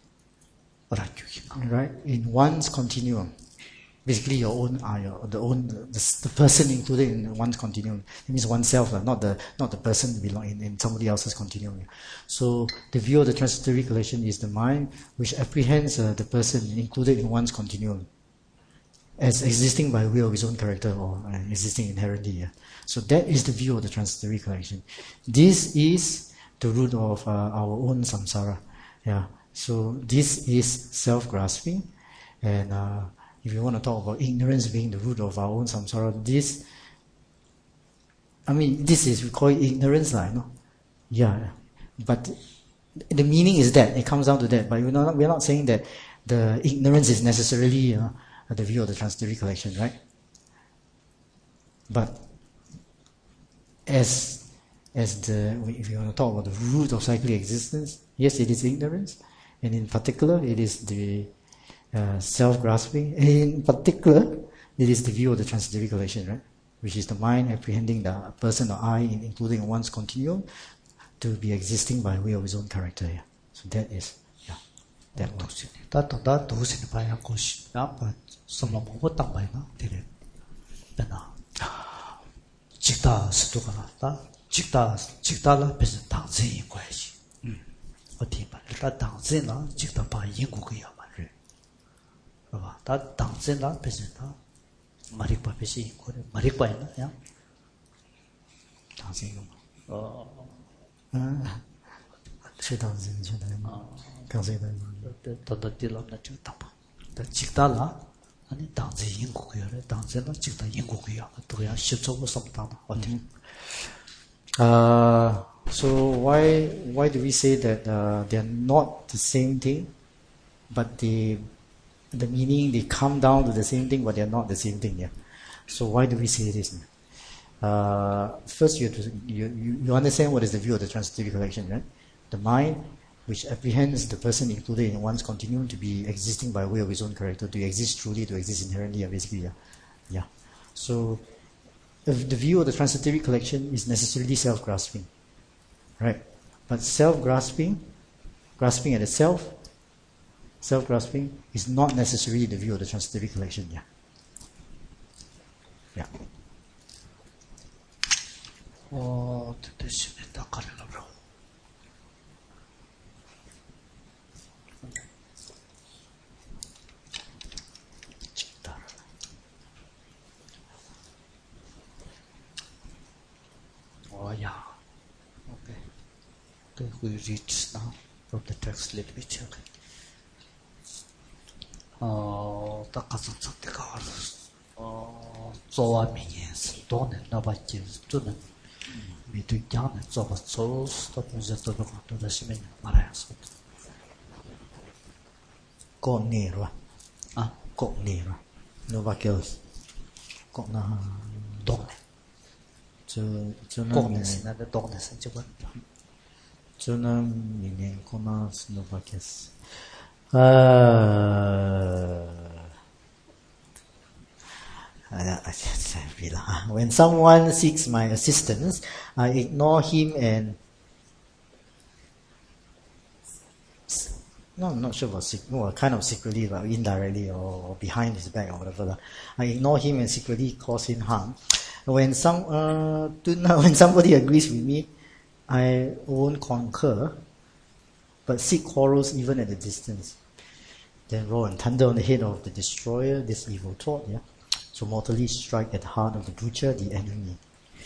right, in one's continuum. Basically, your own I, or the own the, the person included in one's continuum. It means oneself, not the not the person belonging in, in somebody else's continuum. So, the view of the transitory collection is the mind which apprehends uh, the person included in one's continuum as existing by way of his own character or uh, existing inherently. Yeah. So that is the view of the transitory collection. This is the root of uh, our own samsara. Yeah. So this is self-grasping, and uh, if you want to talk about ignorance being the root of our own samsara, this, I mean, this is, we call it ignorance, like, no? Yeah. But the meaning is that, it comes down to that. But we're not, we're not saying that the ignorance is necessarily uh, the view of the transitory collection, right? But as as the, if you want to talk about the root of cyclic existence, yes, it is ignorance, and in particular, it is the uh, self-grasping, and in particular, it is the view of the transitory collection, right? Which is the mind apprehending the person or I, including one's continuum, to be existing by way of his own character. Yeah. So that is, yeah, that one. 다 다 도시는 봐야 고시 아빠 somos muy tan buena dire pena 직다 스토가나 다 직다 직다라 비슷 당진인 거야지 음 어디 봐 일단 당진나 직다 봐 인국이야 말을 봐봐 다 당진나 비슷다 마릭바 비슷이 거래 마릭바이나 야 당진 어 아 최당진 최당 강세당 더더 딜럽나 좀 답아 다 직다라 아니 당제 인국이래 당제는 직다 인국이야 또야 십조고 섬다나 어디 Uh, so why why do we say that uh, they are not the same thing, but the the meaning they come down to the same thing, but they are not the same thing? Yeah. So why do we say this? Uh, first, you, have to, you you you understand what is the view of the transitive collection, right? The mind, which apprehends the person included in one's continuum to be existing by way of his own character, to exist truly, to exist inherently, yeah, basically, yeah, yeah. So. If the view of the transitive collection is necessarily self-grasping, right? But self-grasping, grasping at the self, self-grasping is not necessarily the view of the transitive collection. Yeah. Yeah. 어, 뜻이 다 가려나 봐. Oh yeah. Okay. Okay, we reach now from the text. Let me check. 어, 딱가서 찾다가 어, 조와 미니스 돈에 나바지 주는 미도 양에 조바 조스 또 이제 또 또 다시면 말아야서. Con nero. 아, Con nero. No vaqueros. Con na. 돈에. 저는 나도 돈에서 저번. 저는 미니 코나스 no vaqueros. Uh, when someone seeks my assistance, I ignore him and no, I'm not sure about no, kind of secretly, but indirectly or, or behind his back or whatever. I ignore him and secretly cause him harm. When some uh, when somebody agrees with me, I won't concur, but seek quarrels even at a distance. Then roll and thunder on the head of the destroyer, this evil thought, yeah. So mortally strike at the heart of the butcher, the enemy.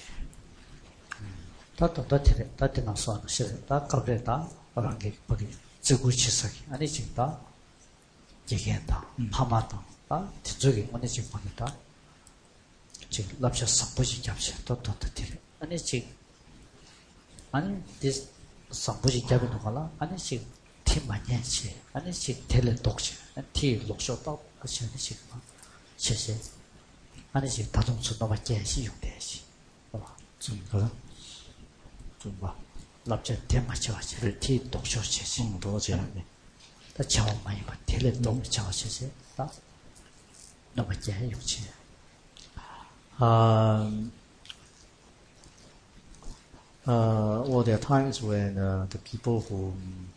다도 다티레 다티나 소나 시레 다 가브레다 어랑게 거기 지구치사기 아니 진다 얘기한다 파마다 아 뒤쪽에 뭐네 지금 보겠다 지금 랍샤 삼부지 잡시 또또 다티레 아니 지금 아니 this 삼부지 잡는 거라 아니 지금 팀만이지 아니 지금 텔레 독시 티 록쇼다 하시는 지금谢谢 아니 지금 다동수 너무 깨시 용대시 봐 좀 그래? 좀 봐. 납작 대마치와시를 티 독쇼시시 음, 도저히. 다 자원 많이 봐 텔레 동 자와시시 다 너무 깨 용치 Um, uh, well, there are times when uh, the people whom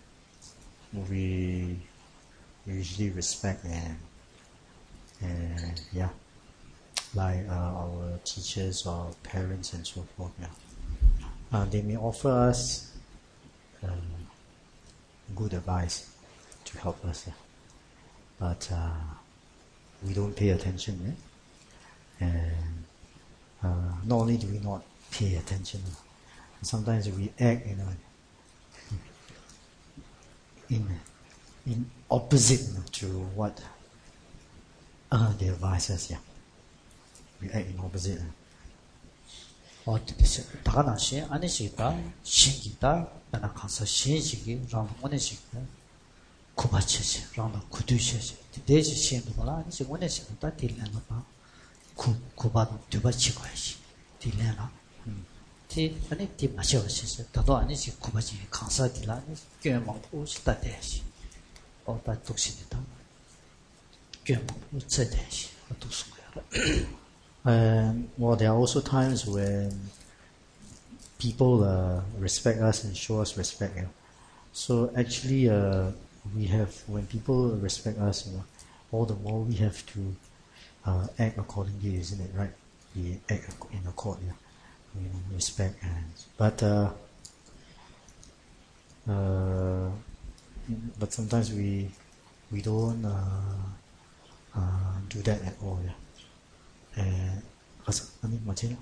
we usually respect and, and yeah, like uh, our teachers or parents and so forth, yeah. Uh, they may offer us uh, good advice to help us, yeah. But uh, we don't pay attention, yeah. And uh, not only do we not pay attention, sometimes we act, you know, in in opposite to what uh, they advise us. Yeah, we act in opposite. 어떻게 다가나시 아니시다 신기다 나나 가서 신식이 랑 원해식다 구바치시 랑 구두시시 대지 신도 몰라 아니시 원해식다 딜래나 봐 구 구바도 두바치고야시 딜래나 티 아니 티 마셔시시 다도 아니시 구바지 강사딜라 꽤망 오시다 대시 어다 독신이다 꽤망 우체대시 어두스고야 And well, there are also times when people uh, respect us and show us respect. You know. So actually, uh, we have when people respect us, you know, all the more we have to uh, act accordingly, isn't it? Right? We act in accord, yeah. You know, respect and but uh, uh, but sometimes we we don't uh, uh, do that at all, yeah. 에, 가서, 아니, 맞지요?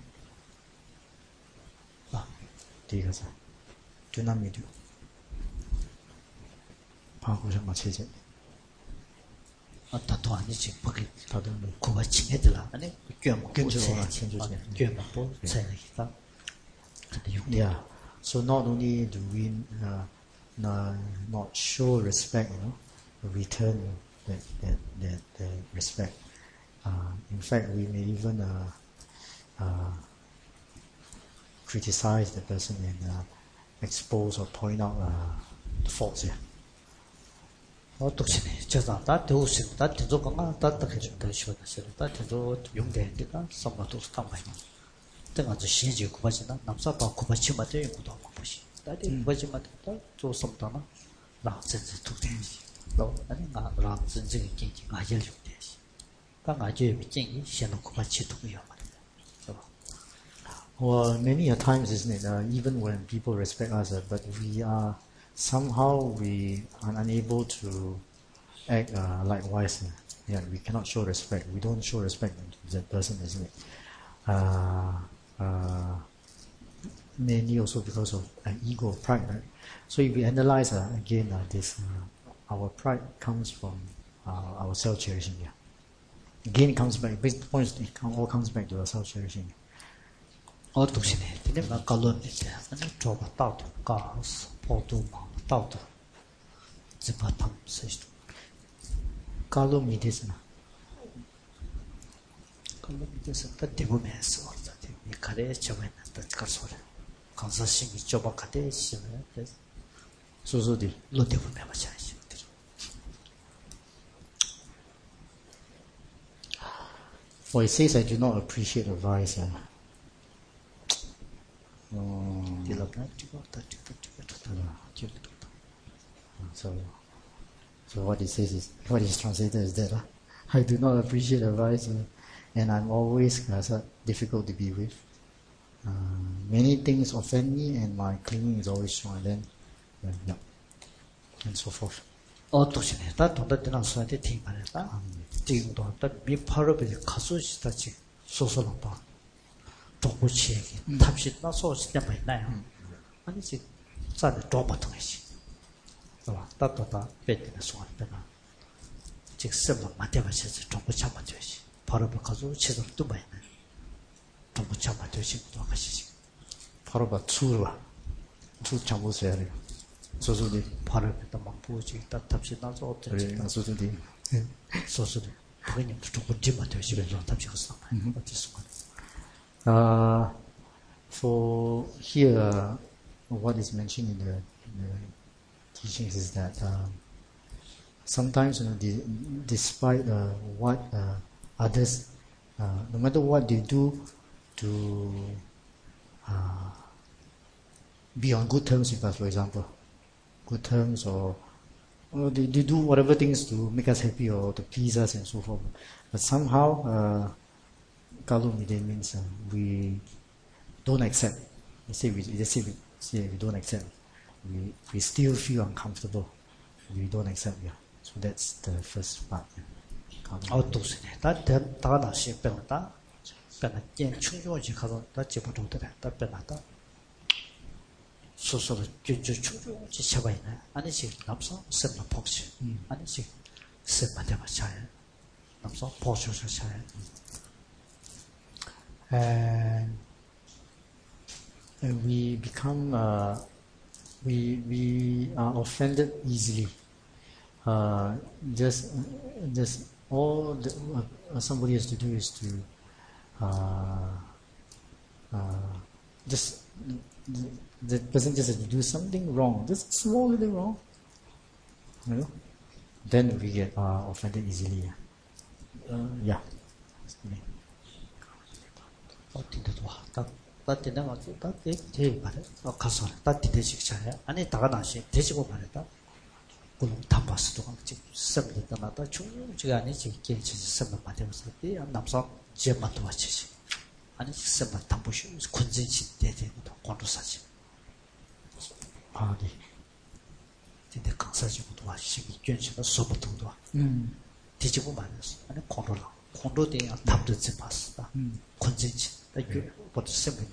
아, 뒤에 가서. 두나미도. 파고션 맞히지? 다도 아니지 거기 다도 그거 칭해들라 아니 꿰먹고 껴줘라, 체 껴줘라. 꿰먹고 체니까 근데 육 Yeah. So not only do we uh, not, not show respect, you know, return that that that, that respect. Uh, in fact, we may even uh, uh, criticize the person and uh, expose or point out uh, the faults. Yeah. 어떻게 저자 다 되우신 다 되도 건가 다 되게 더 쉬워졌어요. 다 되도 용대니까 선거도 스탑 많이. 내가 저 신지 구바지나 남사바 구바치 맞대 이거도 안 보시. 다들 구바치 맞다 저 섬다나 나 진짜 두대지. 또 아니 나랑 진짜 긴지 아질 용대지. 딱 아주 비쟁이 신도 구바치 두고요 말이야. Well, many a times, isn't it? Uh, even when people respect us, uh, but we are somehow we are unable to act uh, likewise. Uh, yeah, we cannot show respect. We don't show respect to that person, isn't it? Uh, uh, mainly also because of uh, ego, pride. Right? So if we analyze uh, again, uh, this uh, our pride comes from uh, our self-cherishing. Yeah. Again, it comes back. Basic points, it all comes back to our self-cherishing. 어떻게 내가 갈론이지 아니 저거 따도 가스 포도 막 따도 집어 탐세도 Calum midisna. 갈론이서 다 대보면서 이 가래 저번에 다 가서래 간사심이 좁아 가대 시면 Susudi. 로 대보면 맞아야지 For it says, I do not appreciate advice. Uh, 딜럽나 찍어 다 찍어 찍어 so, so what it says is, what is translated is that uh, I do not appreciate advice, uh, and I'm always uh, so difficult to be with. Uh, many things offend me, and my clinging is always strong. And then, uh, yeah, and so forth. 어떻게 다 돈다드나 소한테 팀하다 지금도 다 미파르베 가수시다지 소소는 봐 도구치에게 탑시나 소시 때문에 있나요 아니지 자네 도바통이지 봐 따따따 배드나 소한테나 직습만 맞대마셔서 도구차 맞대지 바로 가수 치도 또 봐야 돼 도구차 맞대지 또 가시지 바로 봐 추라 추 잡으세요. Susudi. 바로 또 막 보지 따탑시 나서 어떻게 Susudi. 소소도 그냥 조금 뒤만 되시면서 답시겠어. 어디서 Uh, for here, uh, what is mentioned in the, in the teachings is that um, sometimes, you know, the, despite uh, what uh, others, uh, no matter what they do to uh, be on good terms with us, for example, good terms, or, or they, they do whatever things to make us happy or to please us and so forth, but somehow. Uh, Kalumide means uh, we don't accept. We say we just say we, say we don't accept. We we still feel uncomfortable. We don't accept. Yeah. So that's the first part. Yeah. 어떻게 다 다다시 변다. 변다 jen 충족이 가서 다 집어줘도 돼. 다 변다. 소소로 쭈쭈 충족이 잡아있네. 아니지 남서 셈나 복시. 아니지 셈만 되면 잘. 남서 보셔서 잘. And, and we become uh, we we are offended easily. Uh, just just all the, uh, somebody has to do is to uh, uh, just the, the person just has to do something wrong, just small little wrong, you know. Then we get uh, offended easily. Uh, yeah. 어딘데도 와. 딱 따뜻한 거 딱 제일 말해. 어 가서 따뜻해지기 잘해. 아니 다가 나시 되지고 말했다. 그럼 담바스도 같이 습니다. 나다 중요지가 아니지. 괜찮지. 습만 맞으면서 이 남사 제만 도와치지. 아니 습만 담보시 군진시 대대부터 권도사지. 아, 네. 근데 강사지부터 와시기 견신의 소부통도 와. 음. 뒤지고 말했어. 아니 권도라. 권도대야 담도 좀 봤다. 군진시. What is simple?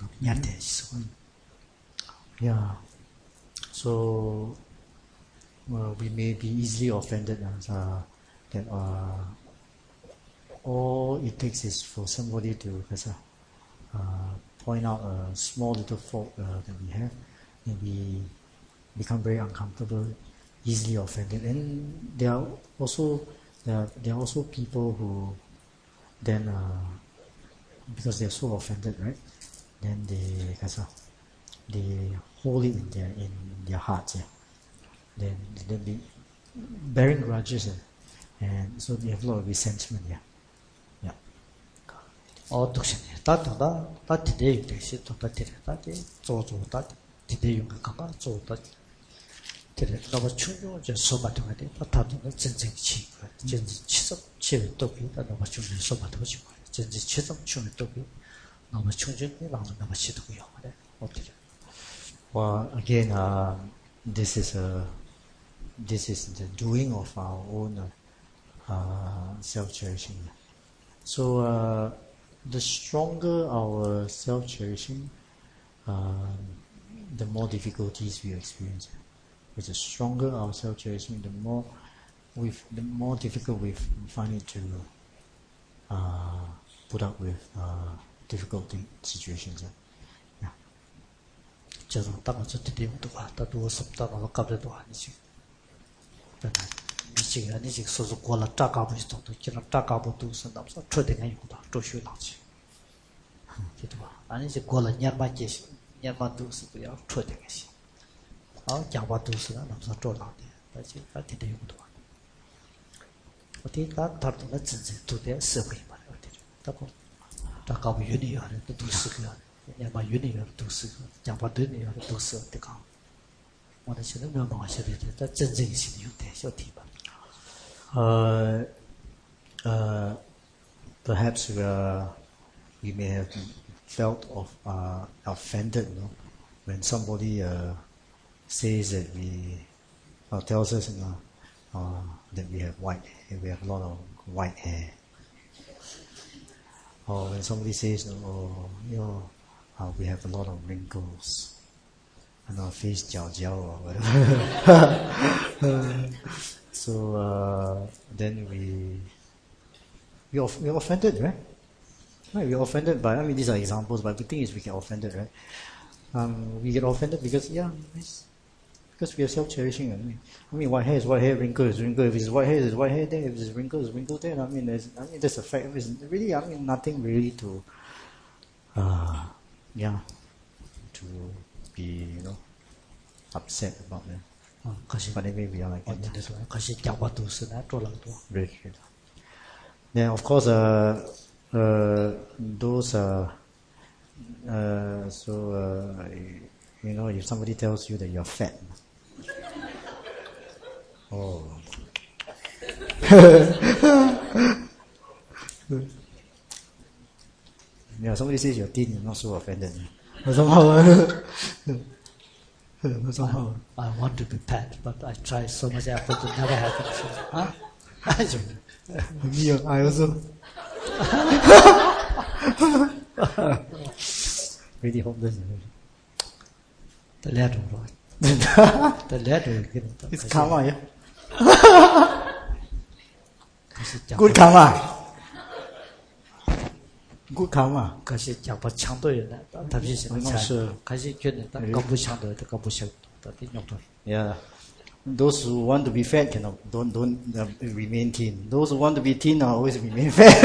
Yeah. So well, we may be easily offended. Uh, that uh, all it takes is for somebody to uh, point out a small little fault uh, that we have, and we become very uncomfortable, easily offended. And there are also there are, there are also people who then uh, because they are so offended, right? Then they uh, they hold it in their in their hearts, yeah. Then they be bearing grudges, yeah. And so they have a lot of resentment, yeah. Yeah. 어, 독신이 따뜻하다, 따뜻해 유대시 또 따뜻해, 따뜻해, 조조 따뜻해, 디대 용가 가가 조 따뜻해. 그래, 너무 충분히 소마토가 돼. 따뜻한 진정 치고, 진정 치석 치를 또비, 너무 충분히 소마토가 치고, 진정 치석 충분히 또비, 너무 충분히 나는 너무 시도고요. 그래, 어떻게? Well, again, uh, this is a this is the doing of our own uh, self-cherishing. So, uh, the stronger our self-cherishing, uh, the more difficulties we experience. With the stronger our self-cherishing, the more we the more difficult we find it to uh, put up with uh, difficult situations. 저는 땅을 저 뒤에도 왔다 또 없다가 갑자도 아니지. 미치게 아니지 소소 골라 짜가부 있어도 그냥 짜가부도 선담서 초대가 있고도 조슈랑지. 기도 봐. 아니지 골라 냐마게 냐마도 쓰고요. 초대가 있어. 아, 양바도 쓰나 남서 조랑데. 다시 같이 되고도 와. 어디 다 다른 진짜 도대 쓰고 말이야. 어디. 다고 짜가부 유니어를 또 쓰고요. 냐마 유니어를 또 쓰고 양바도 유니어를 또 쓰고 되가. 오늘 지금 몇 번 하셔야 되다. 진정이 신이 돼. 쇼티 봐. Uh, uh, perhaps uh, we may have felt of uh, offended, you know, when somebody uh, says that we, or tells us, you know, uh, that we have white hair, we have a lot of white hair, or when somebody says, oh, you know, uh, we have a lot of wrinkles, and our face jiao jiao or whatever. So uh, then we we off, we're offended, right? Right, we're offended by. I mean, these are examples, but the thing is, we get offended, right? Um, we get offended because yeah, it's because we are self-cherishing. I mean, I mean, white hair is white hair, wrinkle is wrinkle. If it's white hair, it's white hair there. If it's wrinkle, it's wrinkle there. I mean, there's, I mean, that's a fact. It's really, I mean, nothing really to, uh, yeah, to be, you know, upset about that. 어, 가시. But anyway, we are like that. 어디서 가시 양바도 쓰나 조랑도. Very good. Then, of course, uh, uh, those uh, uh, so uh, you know, if somebody tells you that you're fat, oh, yeah, somebody says you're thin, you're not so offended. Somehow, somehow. I want to be fat, but I try so much effort to never happen. Huh? Me, I also. Really hopeless. The letter, right? The letter. It's karma, yeah. Good karma. Good karma. 가시 양바 창도였나? 답시 I'm not sure. 가시 견했다. 건부 창도였다. 건부 창도였다. 용도. Yeah. Those who want to be fat cannot don't don't uh, remain thin. Those who want to be thin are always remain fat.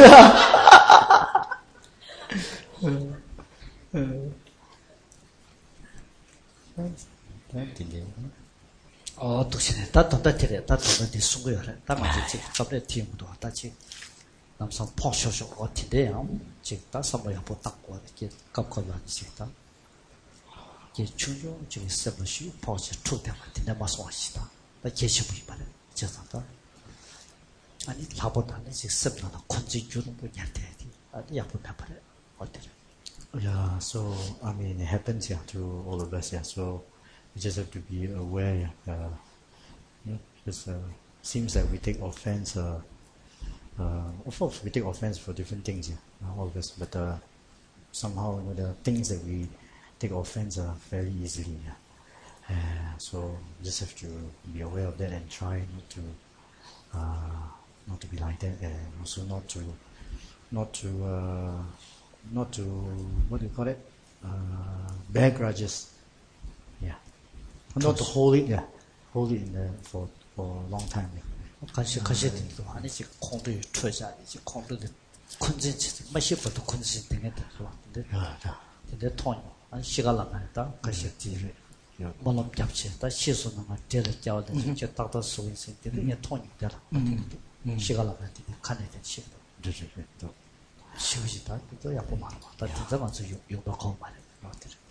어, 독신에 따뜻한 데에 따뜻한 데 숨고요래. 따마지 갑래 팀도 따지. 남성 포쇼쇼 어디대요? 지금 다 선물이 못 닦고 이렇게 깎고는 있다. 이게 중요 중에 세버시 포지 투대만 되는 마스와시다. 나 계시부 이발에 저상다. 아니 라보다는 지금 습나나 건지 주는 분이 할 때지. 아니 야부 나발에 어때요? Yeah, so I mean it happens, yeah, to all of us, yeah. So we just have to be aware, yeah. Uh, you know, because uh, seems that we take offense. Uh, uh, of course, we take offense for different things, yeah, uh, all of us. But uh, somehow, you know, the things that we take offense uh, very easily. Yeah. Uh, so we just have to be aware of that and try not to uh, not to be like that, and also not to, not to, uh, not to, what do you call it? Uh, bear grudges. Yeah, not to hold it. Yeah, hold it in the, for for a long time. Yeah. 可是可是的话，你是控制出下，你是控制的困境其实没些不都困境等个的是吧？对啊，对。 对对，痛苦，俺洗个冷的，但可是的，没那么讲起，但洗漱那么接着教的，就达到所谓是的，也痛苦的了。嗯嗯，洗个冷的，看那点洗的， 对对对，都休息的都要不嘛嘛，但这么是用用到好嘛的，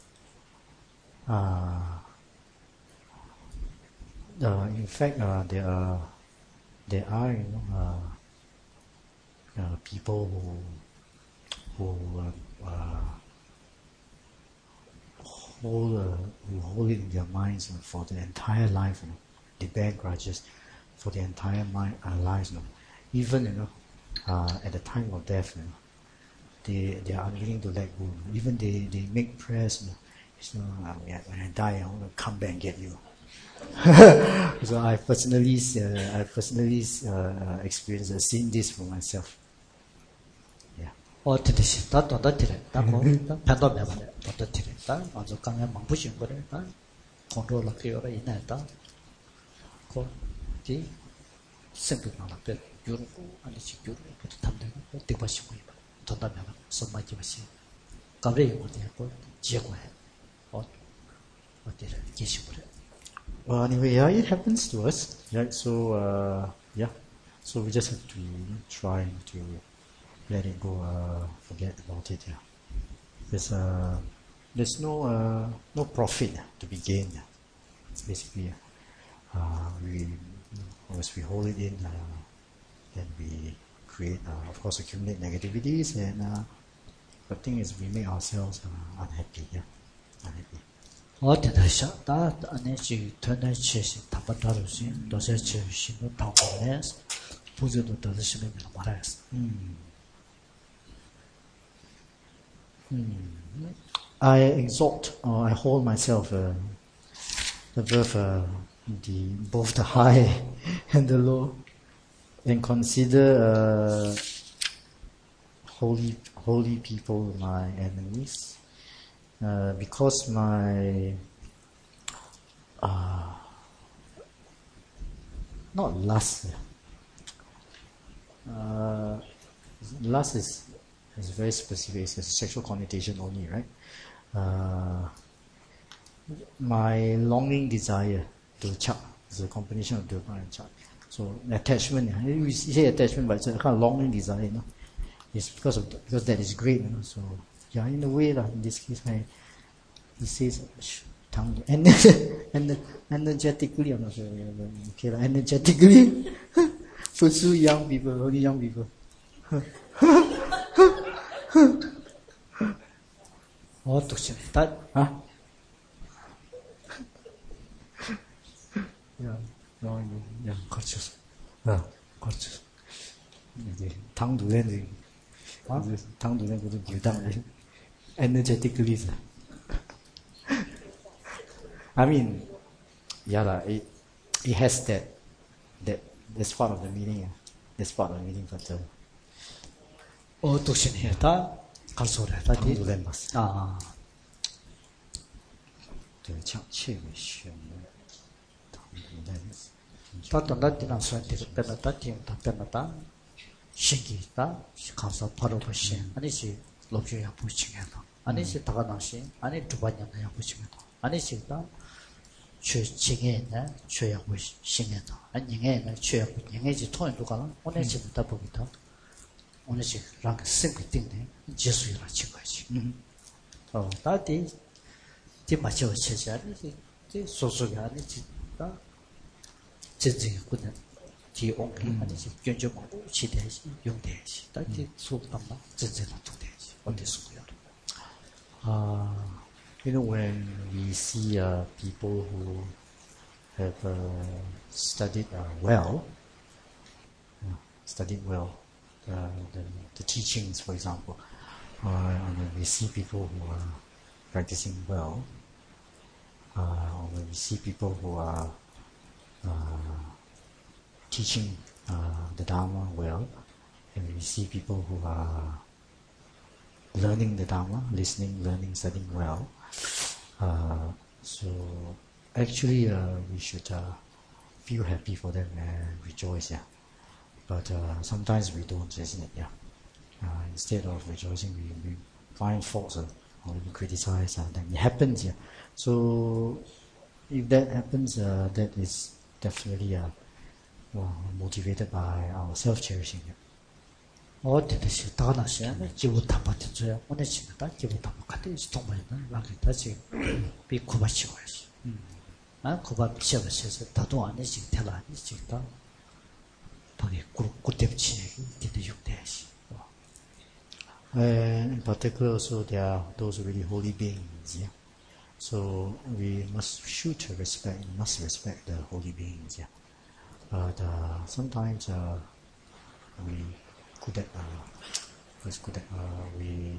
啊。Uh, in fact, uh, there are there are you know uh, uh, people who who uh, uh, hold uh, who hold it in their minds you know, for the entire life. You know, they bear grudges for the entire mind, uh, lives. You know, even you know uh, at the time of death, you know, they they are unwilling to let go. Even they they make prayers. You know, you know uh, when I die, I want to come back and get you. So I personally, uh, I personally uh, experienced, uh, seen this for myself. Yeah. 어, 되듯이 다 돈다 들에, 다 뭐, 편도 매번에 돈다 들에, 다 먼저 강에 망부신 거래, 다 컨트롤 기어라 이내다, 거기 생각나는 배 유럽고 아니지 유럽부터 탐내고 대바시고 이봐, 돈다 매번 선마지 마시, 가브레이 못해고 지고해, 어, 어디를 계시고래. Well, anyway, yeah, it happens to us. Yeah, so uh, yeah, so we just have to try to let it go, uh, forget about it. Yeah, there's uh, there's no uh, no profit to be gained. Yeah. Basically, uh, we once we hold it in, uh, then we create, uh, of course, accumulate negativities, and uh, the thing is, we make ourselves uh, unhappy. Yeah, unhappy. 어디다셔 다 안에지 전달치시 답답하듯이 도세치시 뭐 당원에 부제도 더시면 말아야지. 음. I exalt or I hold myself uh, above uh, the both the high and the low, and consider uh, holy holy people my enemies. Uh, because my uh, not lust. Uh, lust is is very specific. It's a sexual connotation only, right? Uh, my longing desire to chak is a combination of dopamine and chak. So attachment. You say attachment, but it's a kind of longing desire. You know, it's because of because that is great. You know, so. Yeah, in a way, lah. In this case, I, he says, tongue, and energetically, I'm not sure, okay, lah, energetically, pursue young people, only young people. 어, 독심. 다, Huh? Yeah, no, yeah, 그렇죠. yeah, 그렇죠. 이제 당 누레는, 아, 당 누레는 것도 유당. Energetically. I mean, yeah, la, it it has that that that's part of the meaning. Yeah. That's part of the meaning, but uh, 어, 독심이 다 갈소래. 다 디. 누레mas. 아, 네, 참 최고 시험. 당 누레mas. 다 돈다 디나 소한테 빼놨다 디다 빼놨다. 신기다. 가서 바로 보시. 아니지. 롭주야 부치게도 아니시 다가나시 아니 두반ኛ야 부치게도 아니시다 최징에네 최야 부신게도 아니게네 최야 부ኝ에지 통도 가나 오늘지 다 보기다 오늘지 랑 생기딩네 예수이라 친구지 어 다디 디 맞죠 체지 아니지 디 소소가 아니지 다 진짜 그는 디 옹기 아니지 견적 시대시 용대시 다디 수업담나 진짜 통대 Uh, you know, when we see uh, people who have uh, studied uh, well, uh, studied well, uh, the, the teachings, for example, uh, and when we see people who are practicing well, uh, or when we see people who are uh, teaching uh, the Dharma well, and we see people who are learning the Dharma, listening, learning, studying well. Uh, so actually, uh, we should uh, feel happy for them and rejoice. Yeah, but uh, sometimes we don't, isn't it? Yeah. Uh, instead of rejoicing, we, we find faults uh, or we criticize. Uh, then it happens. Yeah. So if that happens, uh, that is definitely uh, well, motivated by our self-cherishing. Yeah. 어디듯이 다나시야 지구 담아줘야 오늘 지금다 지구 담아 같은 동물은 라기다지 비쿠바치고야지 아 쿠바 비셔버셔서 다도 아니지 tel아 아니지 다 거기 꿀꿀대치기 되게 육대시. And in particular, also there are those really holy beings. Yeah. So we must should respect, must respect the holy beings. Yeah. But uh, sometimes uh, we could uh, could uh, we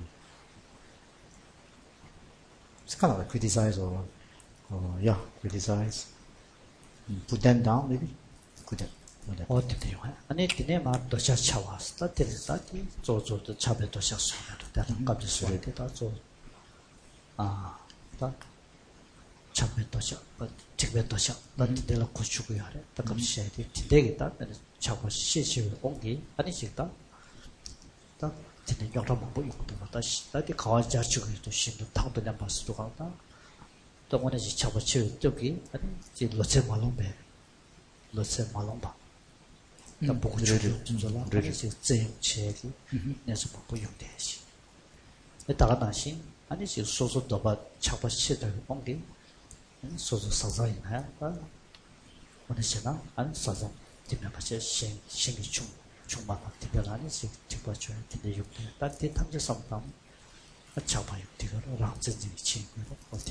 it's kind of like criticize or, or yeah criticize, put them down maybe. Could that. 어디대요? 아니 디네 말도 잘 차왔어. 데리다지 조조도 차배도 샤소도 대단 갑자기 소리다 조. 아, 다 차배도 샤, 직배도 샤. 난데라 고추고야 해. 딱갑 시에디 디데기다. 차고 시시 공기 아니 식다. 딱 디네 여러 번 보이고도 맞다. 나디 가와자 주기도 신도 당도 내 봤어도 가다. 또 오늘지 차고 치 저기 아니 지 로체 말롱배. 로체 말롱바. 다 보고 주죠. 진짜라. 그래서 제체기 내서 보고 용대시. 다가다시 아니 지 소소도 봐 차고 시다 공기. 소소 사자이나. 오늘시나 안 사자. 되면 같이 신 신이 중 중마다 되면 아니 지 찍어 줘야 되는데 용대. 딱히 탐지 삼담. 차봐 용대로 랑진지 친구로 어디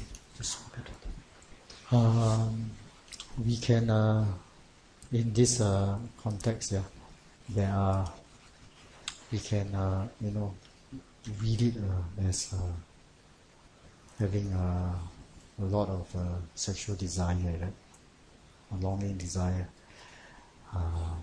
Um, we can uh, in this uh, context, yeah, there are we can uh, you know read it uh, as uh, having uh, a lot of uh, sexual desire, right? A longing desire. Uh,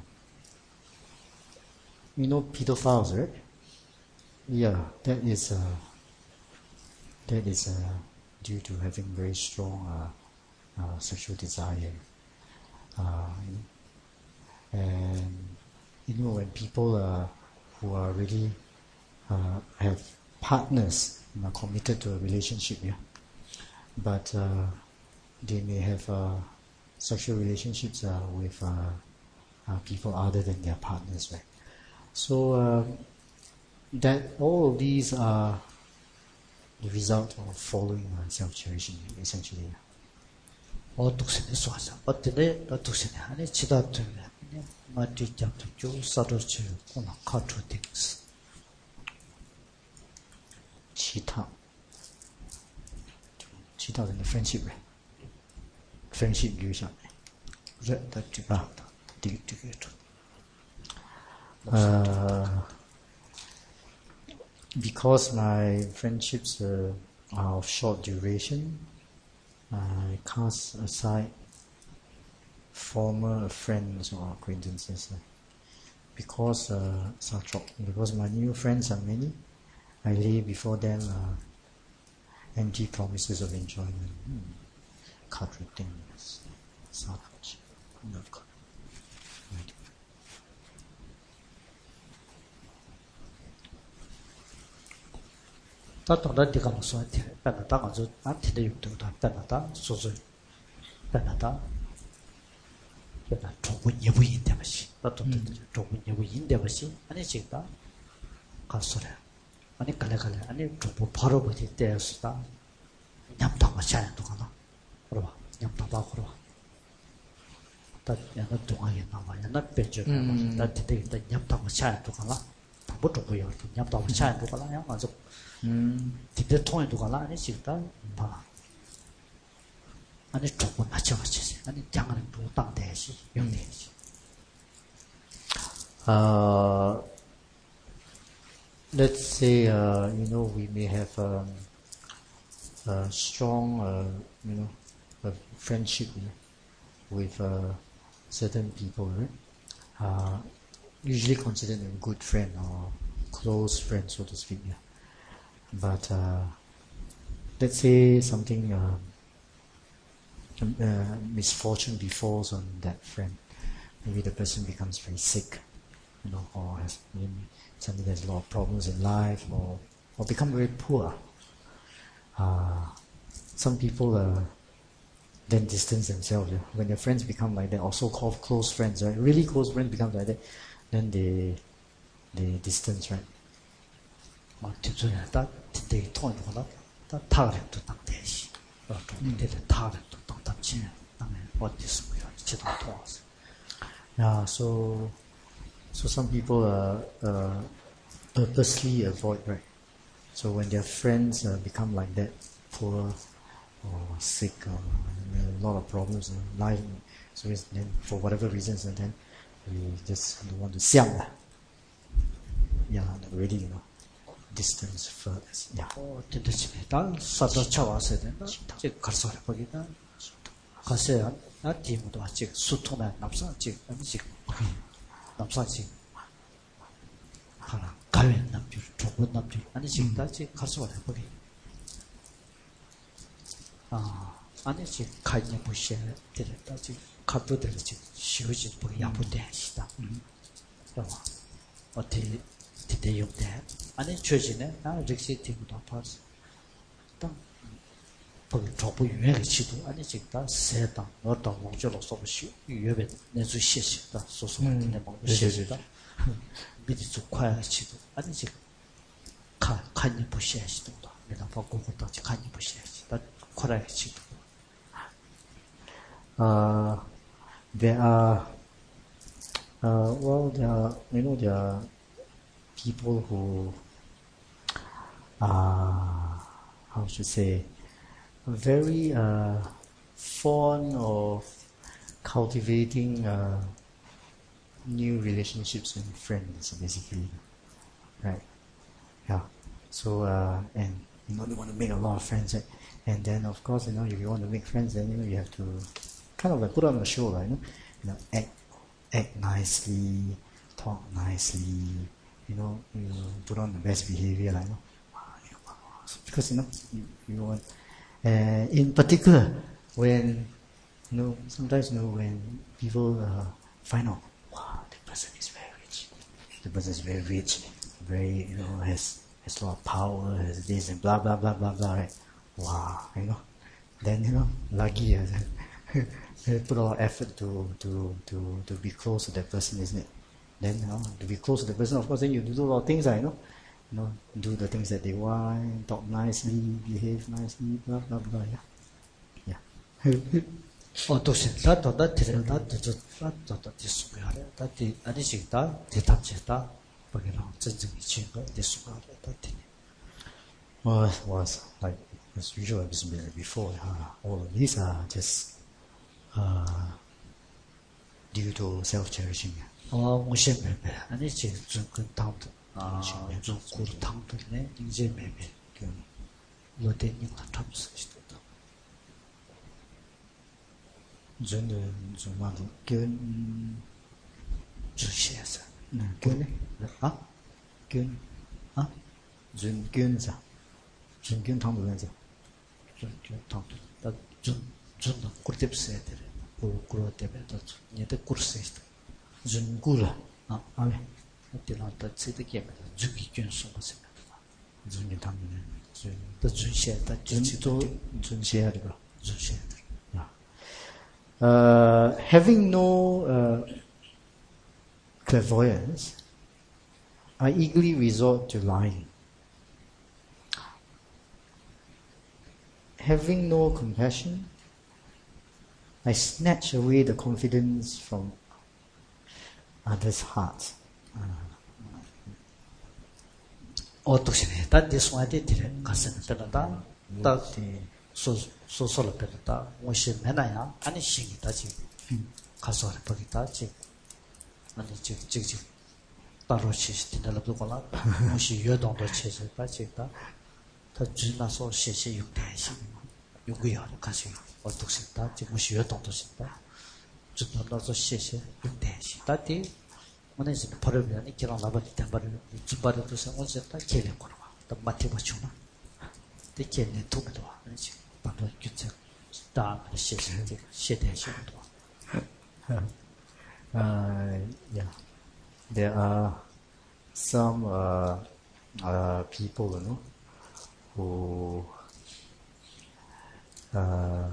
you know pedophiles, right? Yeah, that is uh, that is uh, due to having very strong uh, uh, sexual desire. Uh, and you know when people uh, who are really uh, have partners, you know, committed to a relationship, yeah, but uh, they may have uh, sexual relationships uh, with uh, uh, people other than their partners, right? So uh, that all of these are the result of following uh, self-cherishing, essentially. 어둑스네 쏘아서 어때네 어둑스네 아니 지다도 마티 잡도 주 사도치 고나 카트딩스 치타 치타 is the friendship, right? Friendship gives up. 그래 다 지바 디디게 Uh, because my friendships uh, are of short duration, I cast aside former friends or acquaintances. Uh, because uh, because my new friends are many, I lay before them uh, empty promises of enjoyment. Katra things, saraj, love. 다통다 디가 무서워티 빼나다 가서 안티데 육도다 빼나다 소소 빼나다 빼나 조금 예부인데 마시 다통다 조금 예부인데 마시 아니 지다 가서래 아니 갈래갈래 아니 조금 바로 버티 때였다 냠다 마셔야 되거나 그러봐 냠다 봐 그러봐 다 야나 동아에 나와 야나 빼줘 나 디데 냠다 마셔야 되거나 뭐 조금요 냠다 마셔야 되거나 야 맞아 디데 통에 두가라 아니 식다 봐 아니 조금 맞춰봤지 아니 장안은 또 땅대시 영대시 Uh, let's say uh, you know we may have um, a strong uh, you know a friendship, you know, with uh, certain people, right? uh, usually considered a good friend or close friend, so to speak. Yeah. But uh, let's say something uh, uh, misfortune befalls on that friend. Maybe the person becomes very sick, you know, or has maybe suddenly there's a lot of problems in life, or or become very poor. Uh, some people uh, then distance themselves. Yeah? When their friends become like that, or so-called close friends, right? Really close friends become like that, then they they distance, right? 아, 뒤쪽에 다 뒤에 통이 뭐라? 다 타락도 당대시. 어, 좀 뒤에 타락도 당답지. 당에 어디 있어요? 지도 통하서. Yeah, so so some people uh, uh, purposely avoid, right? So when their friends uh, become like that, poor or sick or a lot of problems in life, so it's then for whatever reasons, and then we just don't want to siam lah. Yeah, really, you know, distance further. Yeah. 어, 뒤에 다 사자 차와서 된다. 즉 가서 거기다. 가서 나 팀도 아직 수통에 남사 아직 아직 남사 아직 하나 가면 남들 좋은 남들 아니 지금 다시 가서 거기. 아, 아니 지금 가냐 보셔 되다 지금 카드들 지금 쉬우지 보기 야부대 시다. 어, 어떻게 뒤에 용대 아니 최진에 나 릭시 팀도 파스. 딱 보기 좋고 유행의 시도 아니 지금 다 세다 어떤 목적으로 써보시오 유행의 내주 시시다 소소한테 먹고 시시다 미리 좀快 시도 아니 지금 가 간이 보셔야 시도다 내가 보고 것도 간이 보셔야 시다快 시도. Uh, there are, uh, well, there are, you know, there are people who are, how should I say, very uh, fond of cultivating uh, new relationships and friends, basically, right? Yeah. So, uh, and you know, they want to make a lot of friends, right? And then, of course, you know, if you want to make friends, then you know you have to kind of like put on a show, right? You know, you know, act, act nicely, talk nicely, you know, you put on the best behavior, like, you know, because you know, you, you want. Uh, in particular, when you know, sometimes you know when people uh, find out, wow, the person is very rich. The person is very rich, very you know has has a lot of power, has this and blah blah blah blah blah. Right? Wow, you know. Then you know, lucky uh, they put a lot of effort to to to to be close to that person, isn't it? Then you know, to be close to the person, of course, then you do a lot of things, like, you know. You know, do the things that they want, talk nicely, behave nicely, blah blah blah. Yeah, yeah. 어, 도시 나도 나 들어 나 듣어 나도 디스고야래. 다디 아니 지다 대답제다. 거기랑 진정이 친거 디스고야래. 다디. Well, was like as usual as before. Uh, all of these are just uh, due to self-cherishing. 어, 무심매매 아니 지금 그 다음도 아, 좀 고르 당도네 이제 매매 그 로데니가 탑스시다. 저는 좀 많이 근 주시에서. 네, 근네. 아? 근 아? 준 근자. 준 근탕도 근자. 좀 당도. 나좀 좀더 꿀팁스에 되래. 그 그거 때문에 또 얘들 꿀스에 준 꿀아. 아, 아메. 어디나다 지득이면 주기 견성 것을 준이 당면에 준 또 준시에다 준도 준시해야 되고 준시에. Uh, having no uh, clairvoyance, I eagerly resort to lying. Having no compassion, I snatch away the confidence from others' hearts. 어떻게 다 디스와데 디레 가서는 되다. 다 소 소소를 되다. 무시 매나야 아니 신이 다지. 가서 버기다 지. 아니 지지 바로 시스템을 보고라. 무시 여동도 체제 빠지다. 더 지나서 시시 육대시. 요구야 가시. 어떻게 다 지 무시 여동도 싶다. 좀 나서 시시 육대시. 다디 오늘 이제 버려면 기랑 라바디 담바를 주바르도 생각을 다 계획 거라. 또 마티 맞추나. 되게 내 도움도 와. 이제 바로 규칙 다 시스템 시대 시도. Uh, yeah, there are some uh, uh, people, you know, who uh,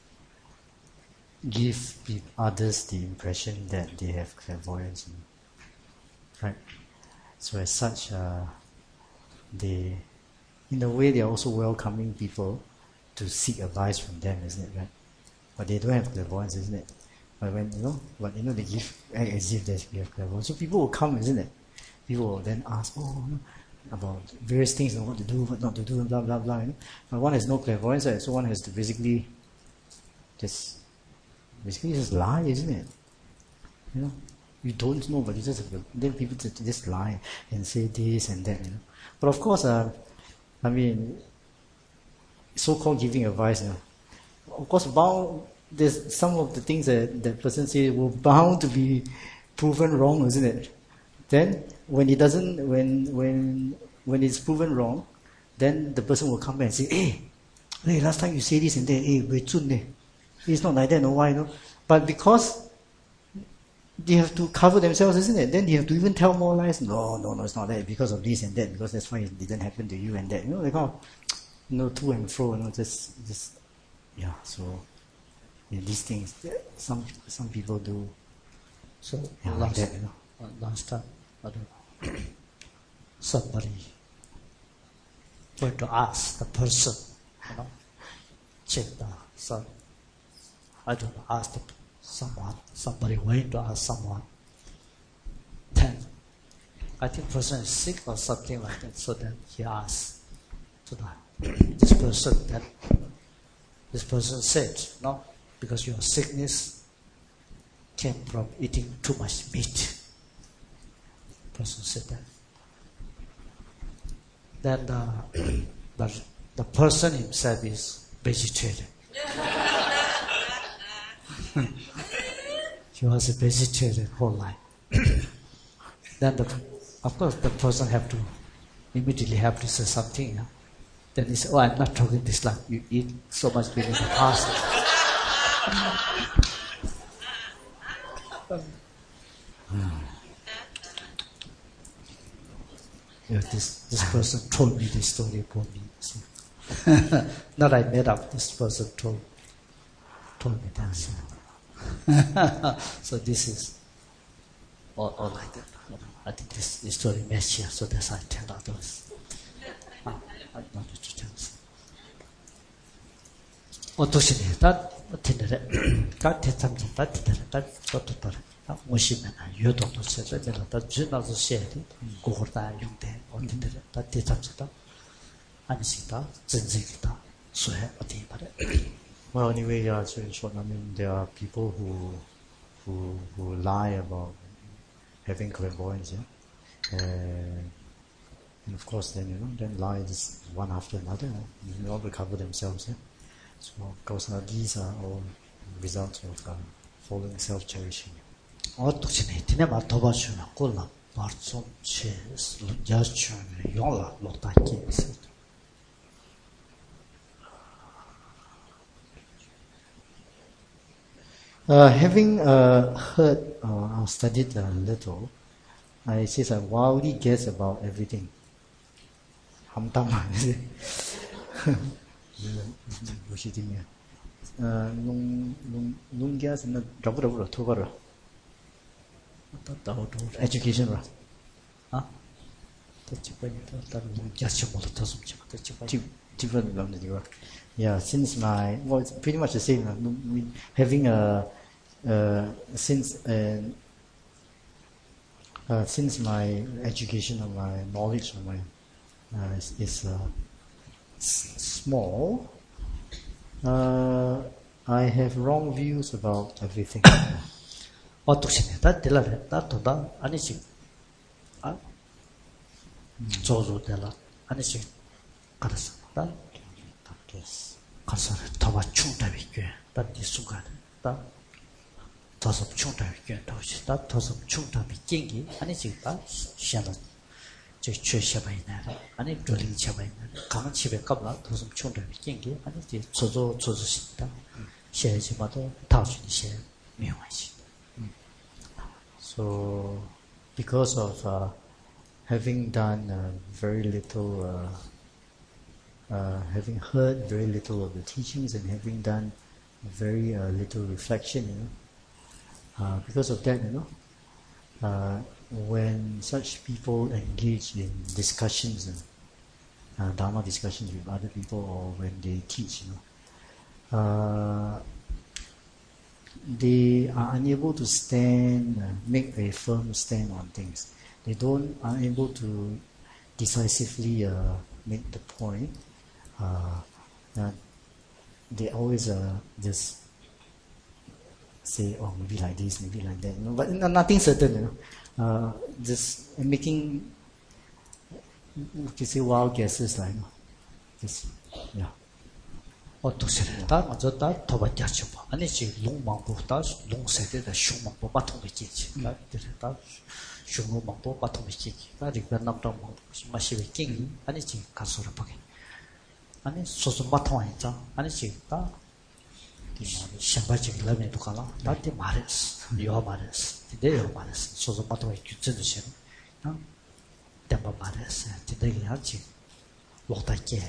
give pe- others the impression that they have clairvoyance, you know, right? So as such, uh, they, in a way, they are also welcoming people to seek advice from them, isn't it, right? But they don't have clairvoyance, isn't it? But when, you know, but you know, they give, act as if they have clairvoyance. So people will come, isn't it? People will then ask, oh, you know, about various things, you know, what to do, what not to do, blah, blah, blah, you know. But one has no clairvoyance, right? So one has to basically just, basically just lie, isn't it? You know, you don't know, but you just have to, then people just, just lie and say this and that, you know. But of course, uh, I mean, so-called giving advice, you know, of course, bound, there's some of the things that that person says were bound to be proven wrong, isn't it? Then when it doesn't, when when when it's proven wrong, then the person will come back and say, "Hey, hey, last time you say this and that, hey, wei zun ne, it's not like that, no why, no?" But because they have to cover themselves, isn't it? Then they have to even tell more lies. No, no, no, it's not that because of this and that, because that's why it didn't happen to you and that. You know, they kind of, you know, to and fro, you know, just just yeah. So. Yeah, these things, some some people do. So yeah, last, like that, you know. uh, last time, I don't know, somebody went to ask the person, you know, check the sun. I don't know, ask the, someone, somebody went to ask someone. Then, I think the person is sick or something like that, so then he asked to the, this person, that this person said, no, because your sickness came from eating too much meat. Person said that. Then the, the, the person himself is vegetarian. He was a vegetarian whole life. Then the, of course the person have to immediately have to say something. Yeah? Then he said, "Oh, I'm not talking this like you eat so much meat in the past." Yeah, this this person told me this story about me. So not I made up. This person told told me that. So, so this is all, all like that. I think this, this story matches here, so that's why I tell others. I, I wanted to tell. 어떠시네? 다 tinere, ka tetam ta tinere, ta toto tore, ta mushimena, yodoto se, ta ta junazo shedi, gogorda yungde, o tinere, ta tetam ta, anisita, zenzigita, suhe, oti pare. Well, anyway, yeah, so in short, I mean, there are people who who who lie about having clairvoyance, yeah, and, and of course, then you know, then lie just one after another, you know, all recover themselves, yeah. So, of course, uh, these are all results of uh, following self-cherishing. 어떠시네? 티네마 도바주나 꼴라 말좀 체스 야주네 용라 로타키. Uh, having uh, heard or uh, studied a little, I say I wildly guess about everything. Hamtama. 무엇이든요. 농 농기야스는 더불어불어 토가로. Education, right? 아? 대치번이다. 다른 농기야스 모두 더 숨지 마. 대치번. Different from the yeah. Since my well, it's pretty much the same. Uh, having a uh, since uh, uh, since my education or my knowledge of my uh, is, is uh, small, uh, I have wrong views about everything. 어떻게 다 들라래? 다 도다 아니지. 아? 조조들라 아니지. 가르쳐. 다 가서 더 맞춘다 비교. 다 디수가. 다 더섭 충돌 견도시 다 더섭 충돌 비경기 아니 지가 샤도 저 최셔바이나 아니 돌링 쳐바이나 가만 집에 가봐 더섭 충돌 비경기 아니 지 조조 조조시다 셰지마도 다시 셰 미용하시. So because of uh, having done uh, very little uh, uh, having heard very little of the teachings and having done very uh, little reflection, you know, uh, because of that, you know, uh, when such people engage in discussions, uh, Dharma discussions with other people, or when they teach, you know, uh, they are unable to stand, uh, make a firm stand on things. They don't are able to decisively uh, make the point. Uh, uh, they always uh, just say, oh, maybe like this, maybe like that, you know, but nothing certain, you know. Uh, just making, you say, wild guesses, like, you know, just, yeah. 어떻게 다 먼저 다 도바jácho 봐. 아니 지 롱망보다 롱세대의 슝망보 바통이지. 나 들다 슝망보 바통이지. 나 리변남도 마시베 킹 아니 지 가서를 보게. 아니 소소 바통이자. 아니 지다 샹바지 라면도 가라. 나한테 말했어. 요 말했어. 내가 말했어. 소소 바통이 규제도 싫어. 어? 내가 말했어. 내가 하지. 로다게.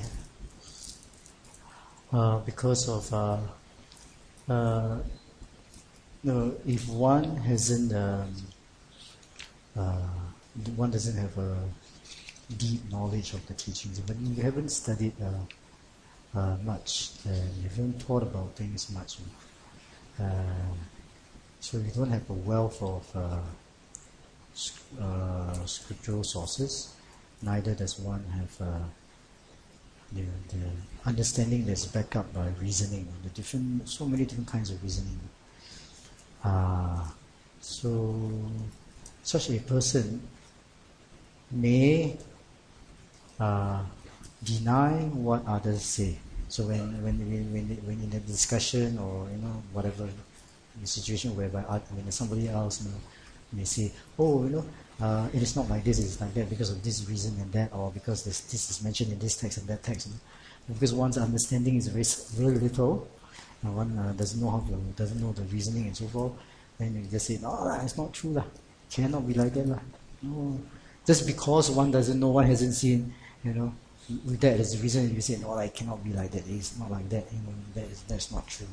Uh, because of uh, uh, no, if one hasn't, um, uh, one doesn't have a deep knowledge of the teachings, but you haven't studied uh, uh, much, and you haven't thought about things much, uh, so you don't have a wealth of uh, sc- uh, scriptural sources. Neither does one have. Uh, The, the understanding that's backed up by reasoning, the different, so many different kinds of reasoning. Uh, so, such a person may uh, deny what others say. So when when when when in a discussion or you know whatever the situation whereby when somebody else you know, may say, oh, you know. Uh, it is not like this, it is like that because of this reason and that, or because this, this is mentioned in this text and that text. You know? Because one's understanding is very, very little, and one uh, doesn't know how to, doesn't know the reasoning and so forth, then you just say, no, it's not true, lah. Cannot be like that, lah. No, just because one doesn't know, one hasn't seen, you know, with that as the reason you say, no, it cannot be like that. It's not like that. You know, that is that's not true.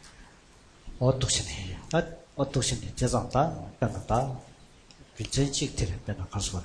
어떻게 아 어떻게 제자다 변하다. 비전직 들었다는 가수는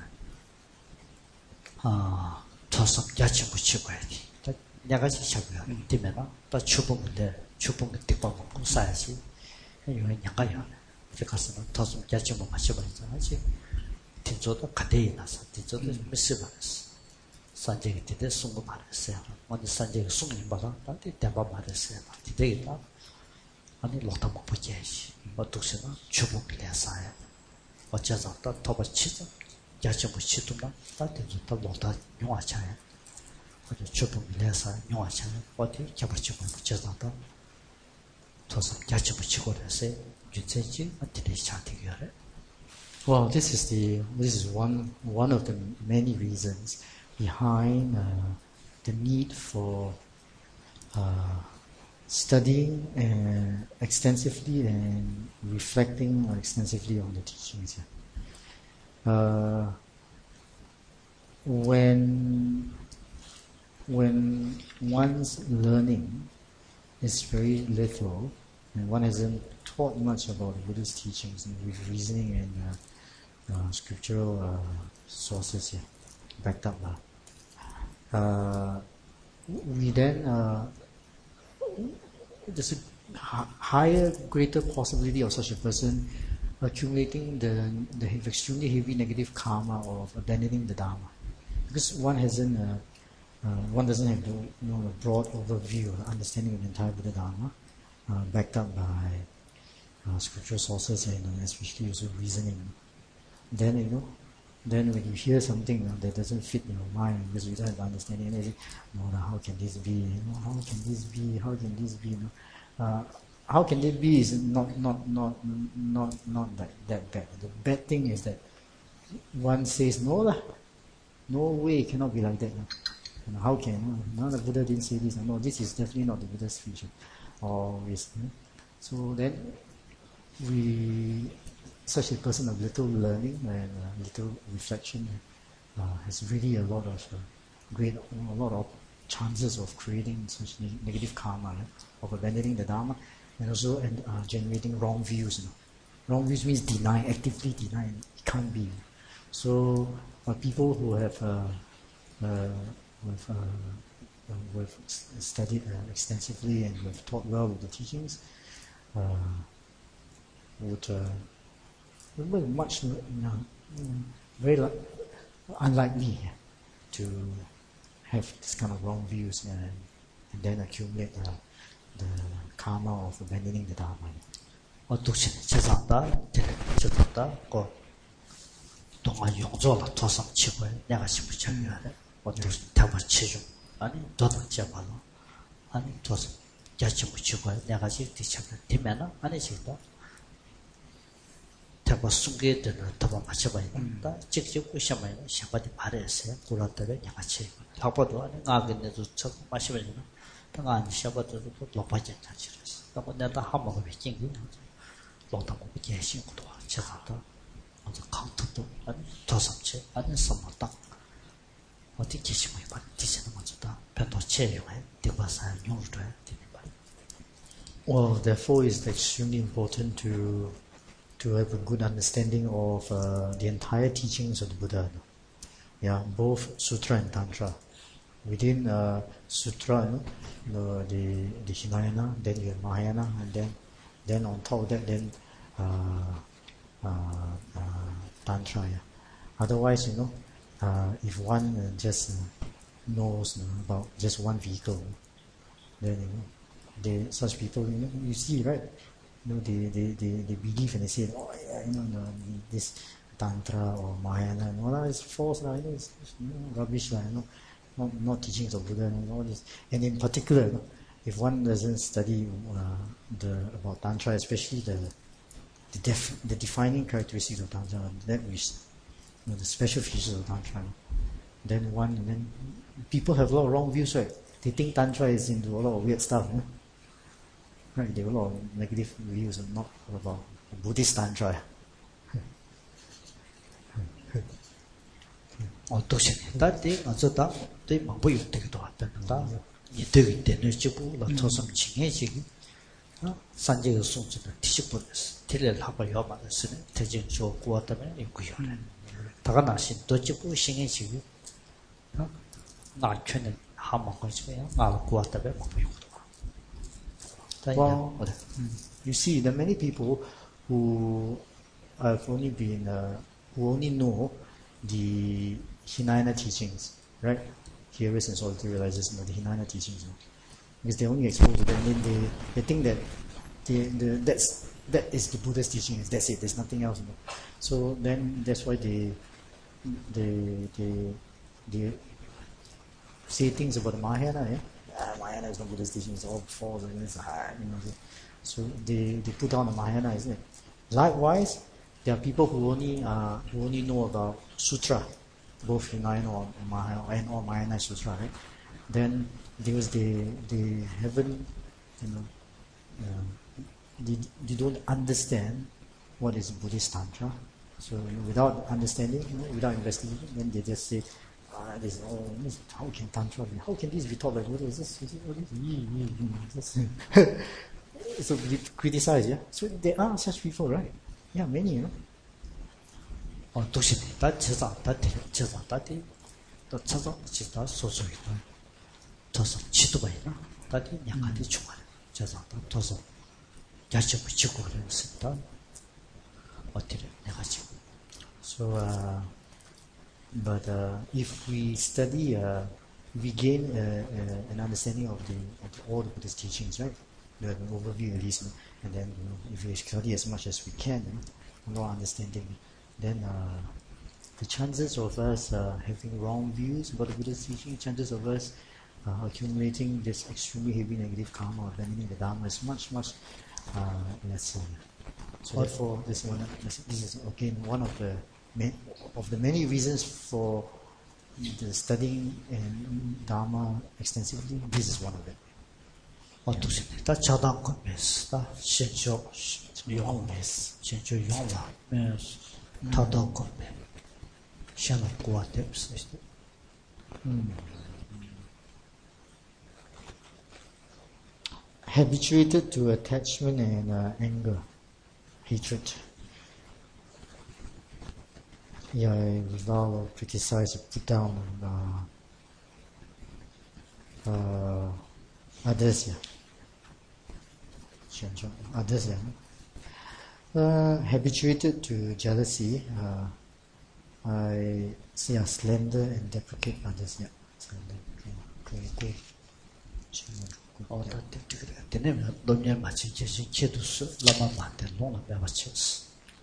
아 저서 야치 붙이고 해야지. 내가 시작이야. 되면은 또 추봉인데 추봉의 뜻과 먹고 살아야지. 이거 약간이야. 그 가서는 더좀 야치 못 마셔버리자. 하지. 진짜도 가대에 나서 진짜도 미스바스. 산재기 때에 숨고 말했어요. 먼저 산재기 숨는 바가 나한테 대바 말했어요. 되겠다. 아니 로타 먹고 해야지. 어떻게나 추봉을 해서요. 어째서 또 더버 치자 야채 뭐 치도나 따뜻해 또 로다 용화차야 어제 주부 밀려서 용화차야 어디 잡아치고 어째서 또 더서 야채 뭐 치고 그래서 주체지 어떻게 차티게 하래. Well, this is the this is one one of the many reasons behind uh, the need for uh, studying uh, extensively and reflecting extensively on the teachings. Uh, when when one's learning is very little and one hasn't taught much about the Buddha's teachings and with reasoning and uh, uh, scriptural uh, sources yeah, backed up, uh, we then uh, there's a higher, greater possibility of such a person accumulating the, the extremely heavy negative karma of abandoning the Dharma, because one hasn't, uh, uh, one doesn't have the you know a broad overview, understanding of the entire Buddha Dharma, uh, backed up by uh, scriptural sources and uh, especially also reasoning. Then you know, then when you hear something you know, that doesn't fit in your mind because you don't have understanding, and you say, no, no, how can this be? You know, how can this be? How can this be? You know, uh, how can it be is not not not not not that, that bad. The bad thing is that one says no lah, no way, it cannot be like that. You know, how can? No, the Buddha didn't say this. No, this is definitely not the Buddha's speech. Or is you know? So then we, such a person of little learning and uh, little reflection, uh, has really a lot of uh, great, a lot of chances of creating such ne- negative karma, right? Of abandoning the Dharma, and also and uh, generating wrong views. You know? Wrong views means deny, actively deny. It can't be. So uh, people who have uh, uh, with, uh, uh, with studied uh, extensively and have taught well with the teachings uh, would uh, would much you know, very li- unlikely to have this kind of wrong views and, and then accumulate uh, the karma of abandoning the Dharma. 어떻게 제상다 제상다 고 동안 용조라 토성 치고에 내가 싶어 정리하래 어떻게 답을 치죠 아니 도도 제발로 아니 토성 야치 치고에 내가 지 뒤쳐면 되면은 아니 지다 답을 숨게 되는 답을 맞춰봐야 된다 직접 시험에 시험까지 말했어요 고라더래 내가 치고 답도 아니 나겠네도 쳐 마시면 당한 시험도 높아진 자치랬어 그러고 내가 한 먹어 비긴 게 로다고 예신고도 제가도 먼저 카운트도 아니 도섭체 아니 선마다 어디 계시면 봐 디제는 먼저다 변도 체용해 되고서 용도해 되는 거. Well, therefore, it's extremely important to to have a good understanding of uh, the entire teachings of the Buddha. Yeah, both Sutra and Tantra. Within uh, Sutra, you know, the the Hinayana, then you have Mahayana, and then then on top of that, then uh, uh, uh, Tantra. Yeah. Otherwise, you know, uh, if one uh, just uh, knows you know, about just one vehicle, then you know, they, such people, you know, you see, right? You know, they, they, they, they believe and they say, oh yeah, you know, no, this Tantra or Mahayana, and all that is false, you know, it's, it's you know, rubbish, you know, not, not teachings of Buddha and all this. And in particular, you know, if one doesn't study uh, the about Tantra, especially the the, def, the defining characteristics of Tantra, that which you know, the special features of Tantra, then one then people have a lot of wrong views, right? They think Tantra is into a lot of weird stuff, you know? Right? They have a lot of negative views, and not about Buddhist Tantra. 어떻게 다들 어쩌다 또 뭐고 되기도 하던다. 이 되게 되는 집으로 토성 칭해지기 어 산지의 송주는 뒤집어졌어. 딜을 하고 요만했으니 대진 좋고 하다면 있고요. 다가 나신 또 집으로 칭해지기 어 나천은 한번 거지면 알고 하다면 뭐고. Well, you see, there are many people who have only been, uh, who only know the Hinayana teachings, right? Hearers and solitary realizers know the Hinayana teachings, you know? Because they're only exposed to them, and they, they think that they, the, that's, that is the Buddha's teachings, that's it, there's nothing else, you know? So then that's why they, they, they, they say things about the Mahayana, yeah? Ah, Mahayana is not Buddha's teaching, it's all false, and it's hard, you know. So they, they put down the Mahayana, isn't it? Likewise, there are people who only uh, who only know about Sutra, both Hinayana or Mahayana and or Mahayana Sutra, right? Then because they they haven't, you know, uh, they, they don't understand what is Buddhist Tantra. So you know, without understanding, you know, without investigating, then they just say, ah, this, oh, this, how can Tantra be? How can this be taught by Buddha? Is this, is it, oh, this, mm, this. So we criticize, yeah. So there are such people, right? Yeah, many, you know. 어 도시네. 다 제사 다 제사 다디 또 찾아 지다 소소이 토성 치도가 있나? 다디 약간이 중간에 제사 다 토성 야치 붙이고 그랬었다. 어떻게 내가 지금 So, uh, but uh, if we study, uh, we gain uh, uh, an understanding of the of all the Buddhist teachings, right? The overview at least, and then you know, if we study as much as we can, you know, more understanding, then uh, the chances of us uh, having wrong views about the Buddhist teaching, chances of us uh, accumulating this extremely heavy negative karma, abandoning the Dharma is much, much uh, let's see. So therefore, this one, this is again one of the ma- of the many reasons for the studying and Dharma extensively. This is one of them. 어떻게 다 자당 거면서 다 신조 용메스 신조 용라 메스 타당 거면 샤나 고아데스 Habituated to attachment and uh, anger, hatred. Yeah, Rizal criticized, put down uh, uh, others. Yeah. Others. Yeah. Uh, habituated to jealousy. Uh, I see a slender and deprecate others. Yeah. Slender. 어, 다 되게 되네면 너네 마치 제시 제도스 라마 만데 농나 배워치스.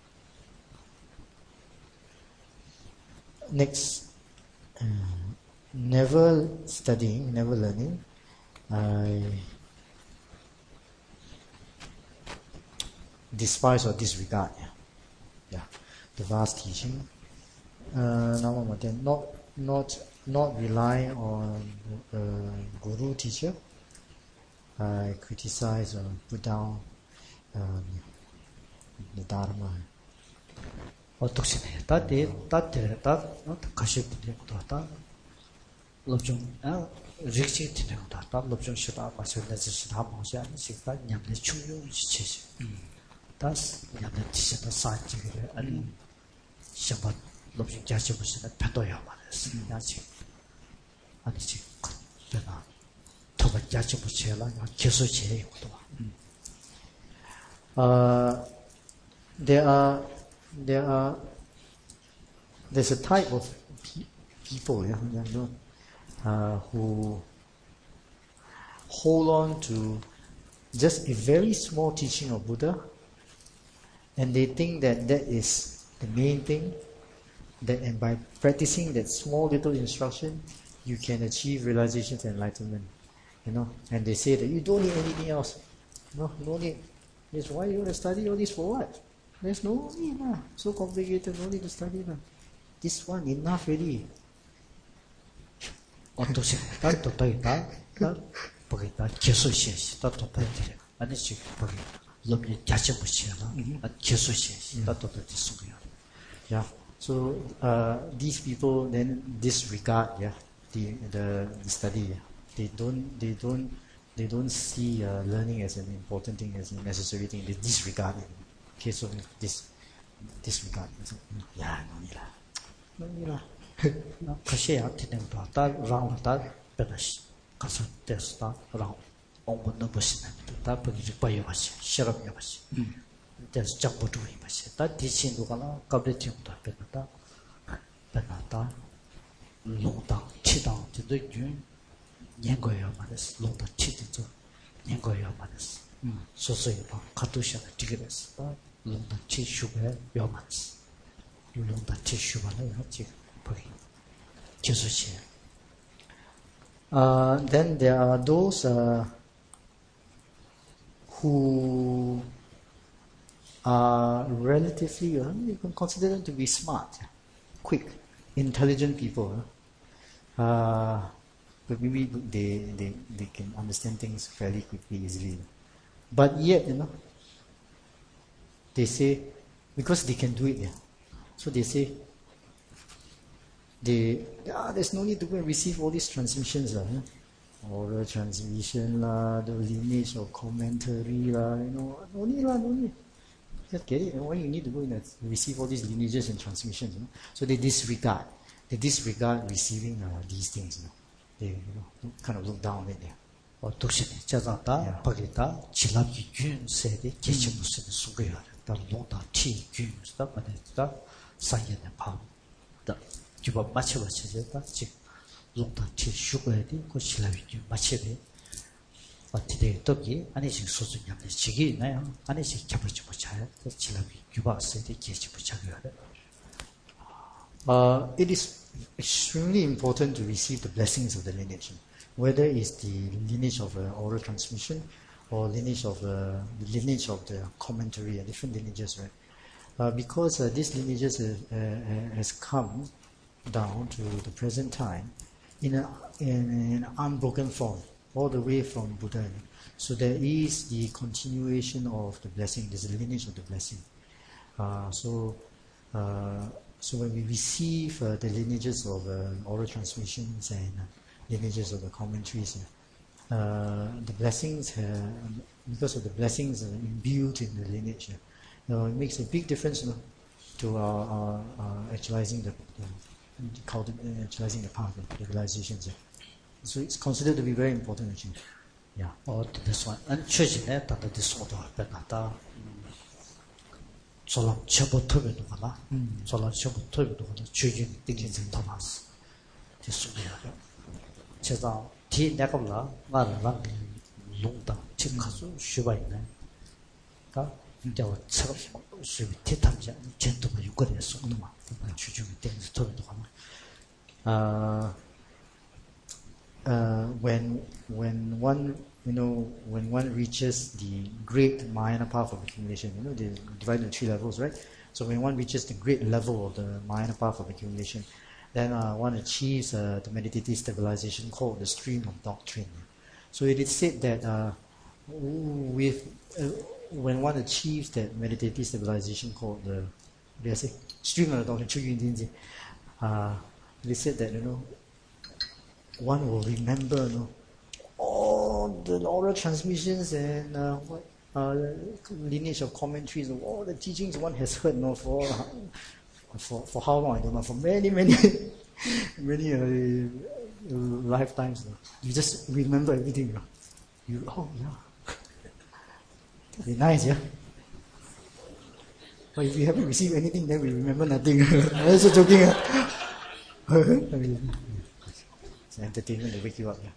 Next, uh, never studying, never learning. I despise or disregard. Yeah, yeah. The vast teaching. Uh, not not not rely on uh, guru teacher. I criticize or put down um, the Dharma. 어떻게 다데 다데 다 가시부터 다 럽중 아 릭시 되는 거다 다 럽중 시다 마셔내 지시다 방시 아니 식다 냠내 충용 지체시 다스 냠내 지시다 사지를 아니 샤바 럽중 자시 무슨 패도야 말했어 야지 아니 지 되나 더가 자치 붙여라 계속 제일 것도 Uh, there are there are there's a type of pe- people yeah, uh, who hold on to just a very small teaching of Buddha, and they think that that is the main thing, that and by practicing that small little instruction you can achieve realization and enlightenment, you know, and they say that you don't need anything else. No, no need. Yes, why you want to study all this for what? There's no need, lah. So complicated, no need to study, lah. This one enough already. 어떻게 다또 다이다 다 보겠다 계속 시시 다또 다이들 아니 지금 보기 럽니 자체 붙여라 계속 시시 다또 다이 속이야. Yeah. So uh, these people then disregard, yeah, the the, the study. Yeah. They don't they don't they don't see uh, learning as an important thing, as a necessary thing. They disregard it. Okay, so this disregard. So, yeah, no need lah. No need lah. 가시야 되는 거다 라운 다 변하시 가서 됐다 라운 엉고는 보시는 다 보기 봐요 마시 시럽 마시 됐어 잡고도 이 마시 다 디신도 가나 갑레팅도 변다 변다 롱당 치당 저도 준 년거예요 말했어 롱당 치도 년거예요 말했어 소소히 봐 카투샤가 되게 됐어 롱당 치슈베 요마스 롱당 치슈바는 하지 Uh, then there are those uh, who are relatively, uh, you can consider them to be smart, quick, intelligent people. Uh, but maybe they, they, they can understand things fairly quickly, easily. But yet, you know, they say, because they can do it, yeah. So they say, They, ah, there's no need to go and receive all these transmissions, lah, huh? Oral transmission, lah, the lineage or commentary, lah, you know, no need, lah, no need. Just get it. Why you need to go and receive all these lineages and transmissions? You know? So they disregard, they disregard receiving uh, these things. You know? They, you know, kind of look down at it. 어, 독신이 자자다 바기다 지랍이 균세대 계시 무슨 수고야. 다 노다 티 균스다 바데다 사이에 밤다 기법 맞춰봤어요. 즉 롱다 티 슈거에 그 지랍이 맞춰게 어떻게 떡이 아니씩 소중함에 지기 있나요? 아니씩 잡을지 못해요. 그 지랍이 규바스에 계시 붙여야 돼. Uh, it is extremely important to receive the blessings of the lineage, whether it's the lineage of uh, oral transmission or lineage of the, the lineage of the commentary, uh, different lineages, right? Uh, because uh, these lineages uh, uh, has come down to the present time in, a, in an unbroken form, all the way from Buddha. So there is the continuation of the blessing, there's a lineage of the blessing. Uh, so, uh, so when we receive uh, the lineages of uh, oral transmissions and uh, lineages of the commentaries, uh, the blessings, uh, because of the blessings uh, imbued in the lineage, uh, you know, it makes a big difference, you know, to our, our, our actualizing the, the called it, uh, actualizing the path, the realizations. Yeah. So it's considered to be very important actually. Yeah. Oh, this one. And church ne tanda disorder benata. Solam chabo tobe no kala. Solam chabo tobe no kala. Chujin tingin sin Thomas. Disumia. Cheza ti nakabla ngala lang lungda chikasu shubai ne. Ka jawa chab shubi titamja chento ba yukore soknuma. Chujin tingin tobe no Uh, kala. uh, when when one you know when one reaches the great Mahayana path of accumulation, you know they divide into three levels, right? So when one reaches the great level of the Mahayana path of accumulation, then uh, one achieves uh, the meditative stabilization called the stream of doctrine. So it is said that uh, with uh, when one achieves that meditative stabilization called the, what do I say, stream of the doctrine, uh, it is said that you know one will remember, you know, all the oral transmissions and uh, what, uh, lineage of commentaries of all the teachings one has heard, you know, for for for how long I don't know, for many many many uh, lifetimes. You know. You just remember everything. You, know. you oh yeah, that'd be nice, yeah. But if we haven't received anything, then we remember nothing. I'm also joking. It's entertainment to wake you up, yeah.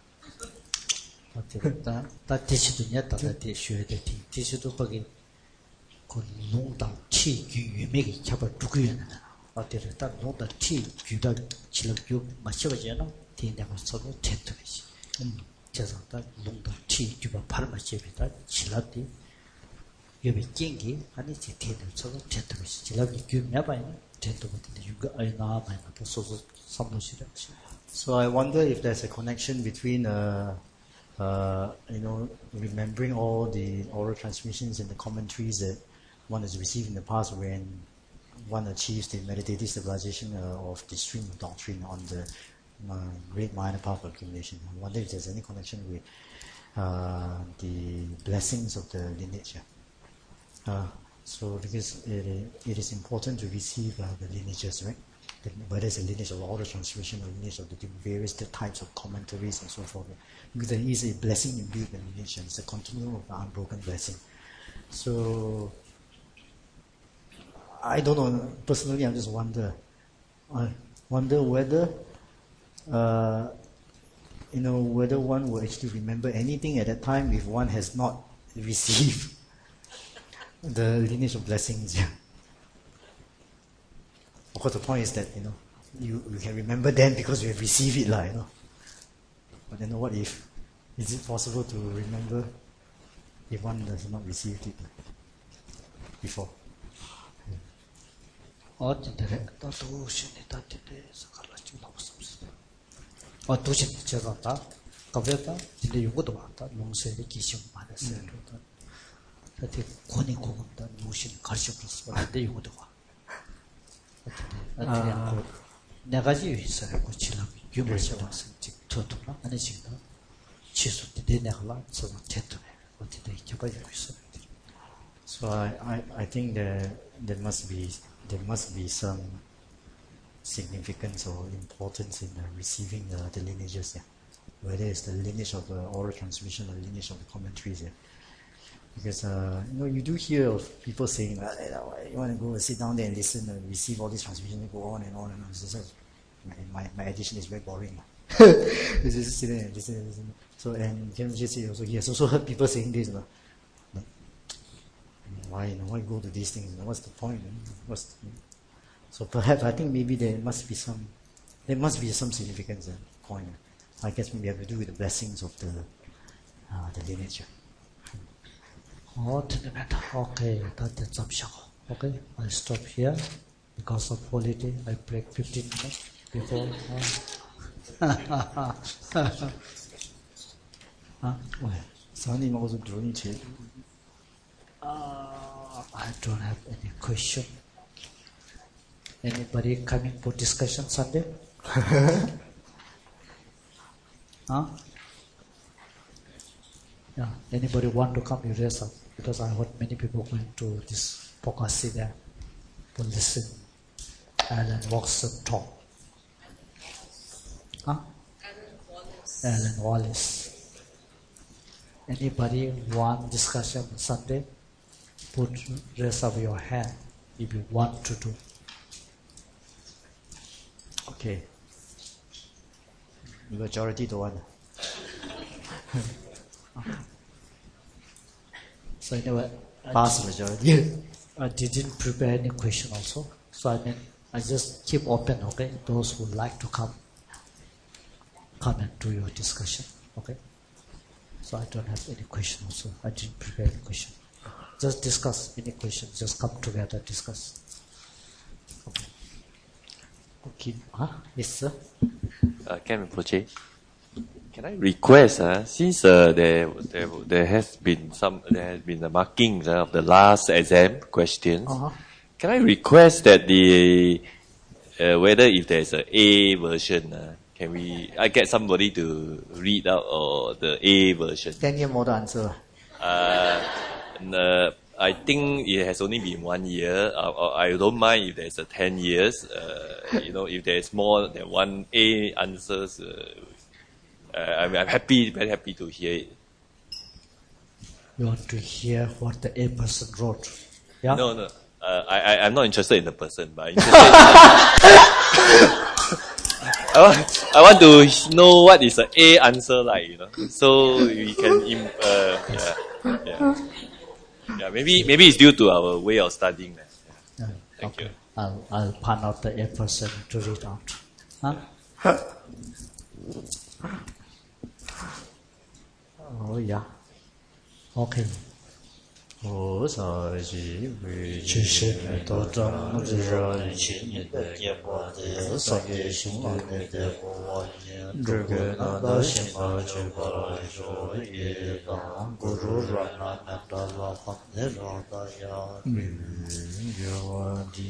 다, 다 디시도냐, 다다 디슈에 디 디시도 거기 그 농다 티 유메기 잡아 두고요. 어때를 딱 농다 티 유다 질럽교 마셔버잖아. 뒤에다가 서로 제트듯이. 음, 그래서 딱 농다 티 유바 팔마셔비다 질럽디 유메 깽기 아니 제트들 서로 제트듯이 질럽이 규메 봐요. 제트 같은데 유가 아이나 봐요. 또 소소 삼도시라. So I wonder if there's a connection between uh Uh, you know, remembering all the oral transmissions and the commentaries that one has received in the past when one achieves the meditative stabilization uh, of the stream of doctrine on the uh, great Mahayana path of accumulation. I wonder if there's any connection with uh, the blessings of the lineage. Uh, so because it, it is important to receive uh, the lineages, right? Whether it's a lineage of oral transmission or lineage of the various types of commentaries and so forth. Because there is a blessing imbued in the lineage, and it's a continuum of the unbroken blessing. So, I don't know, personally I just wonder, I wonder whether, uh, you know, whether one will actually remember anything at that time if one has not received the lineage of blessings. Of course, the point is that, you know, you, you can remember then because you have received it, like, you know. But then what if, is it possible to remember if one does not receive it before? 어쨌든 또 도시네 다티데서 갈라지 나왔습니다. 어 도시 제가다 가베다 근데 이것도 왔다 농세의 기심 많았어요. 그때 권이 고급다 무신 가르쳐줬어. 근데 이것도 와. 어쨌든 내가 지금 있어요. 그 지금 유머시 왔어. 지금 토토라 아니 지금 취소돼 내가 저거 됐더래. 어떻게 이렇게 있어. So I, I, I think there there must be there must be some significance or importance in uh, receiving uh, the lineages, yeah. Whether it's the lineage of the oral transmission or the lineage of the commentaries, yeah. Because uh, you know you do hear of people saying, uh, you want to go and sit down there and listen and receive all these transmissions and go on and on and on. So, my, my my edition is very boring. It's just sit there and listen and listen. So and Ken Jesse also he has also heard people saying this, you know. Why, you know, why go to these things? You know, what's the point? You know? What's the, you know? So perhaps I think maybe there must be some, there must be some significance and point. I guess maybe have to do with the blessings of the uh, the lineage. Oh, okay, that's up. Okay, I stop here because of holiday. I break fifteen minutes before. Huh? 사장님하고 들어오니 제일. Uh, I don't have any question. Anybody coming for discussion Sunday? Huh? Yeah. Anybody want to come? You raise up because I heard many people going to this Pokasi there to listen. Alan Watson talk. Huh? Alan Wallace. Alan Wallace. Anybody want discussion Sunday? Put raise up your hand if you want to do. Okay. The majority don't want. So anyway, Pass majority. I didn't prepare any question also. So I mean, I just keep open, okay? Those who like to come, come and do your discussion, okay? So I don't have any question also. I didn't prepare any question. Just discuss any question. Just come together, discuss. Okay. Okay. Huh? Yes, sir. Uh, Ken Poche. Can I request, uh, since uh, there, there there has been some there has been the markings uh, of the last exam questions, Uh-huh. can I request that the uh, whether if there's a A version, uh, can we I get somebody to read out or the A version? ten year model answer. Uh, and, uh, I think it has only been one year. Uh, I don't mind if there's a ten years. Uh, you know, if there's more than one A answers. Uh, Uh, I'm, I'm happy, very happy to hear it. You want to hear what the A person wrote? Yeah? No, no. Uh, I, I, I'm not interested in the person, but I'm interested in I, want, I want to know what is an A answer like, you know. So we can, im- uh, yeah, yeah. Yeah, maybe, maybe it's due to our way of studying. Yeah. Yeah. Thank Okay. you. I'll, I'll pan out the A person to read out. Huh? Oh yeah. Okay. 菩萨行为去世多张日热情你的结果的三月心里的我念这个那的心嘛就把来说也当古如软那那的老好的老的呀。 嗯，有问题。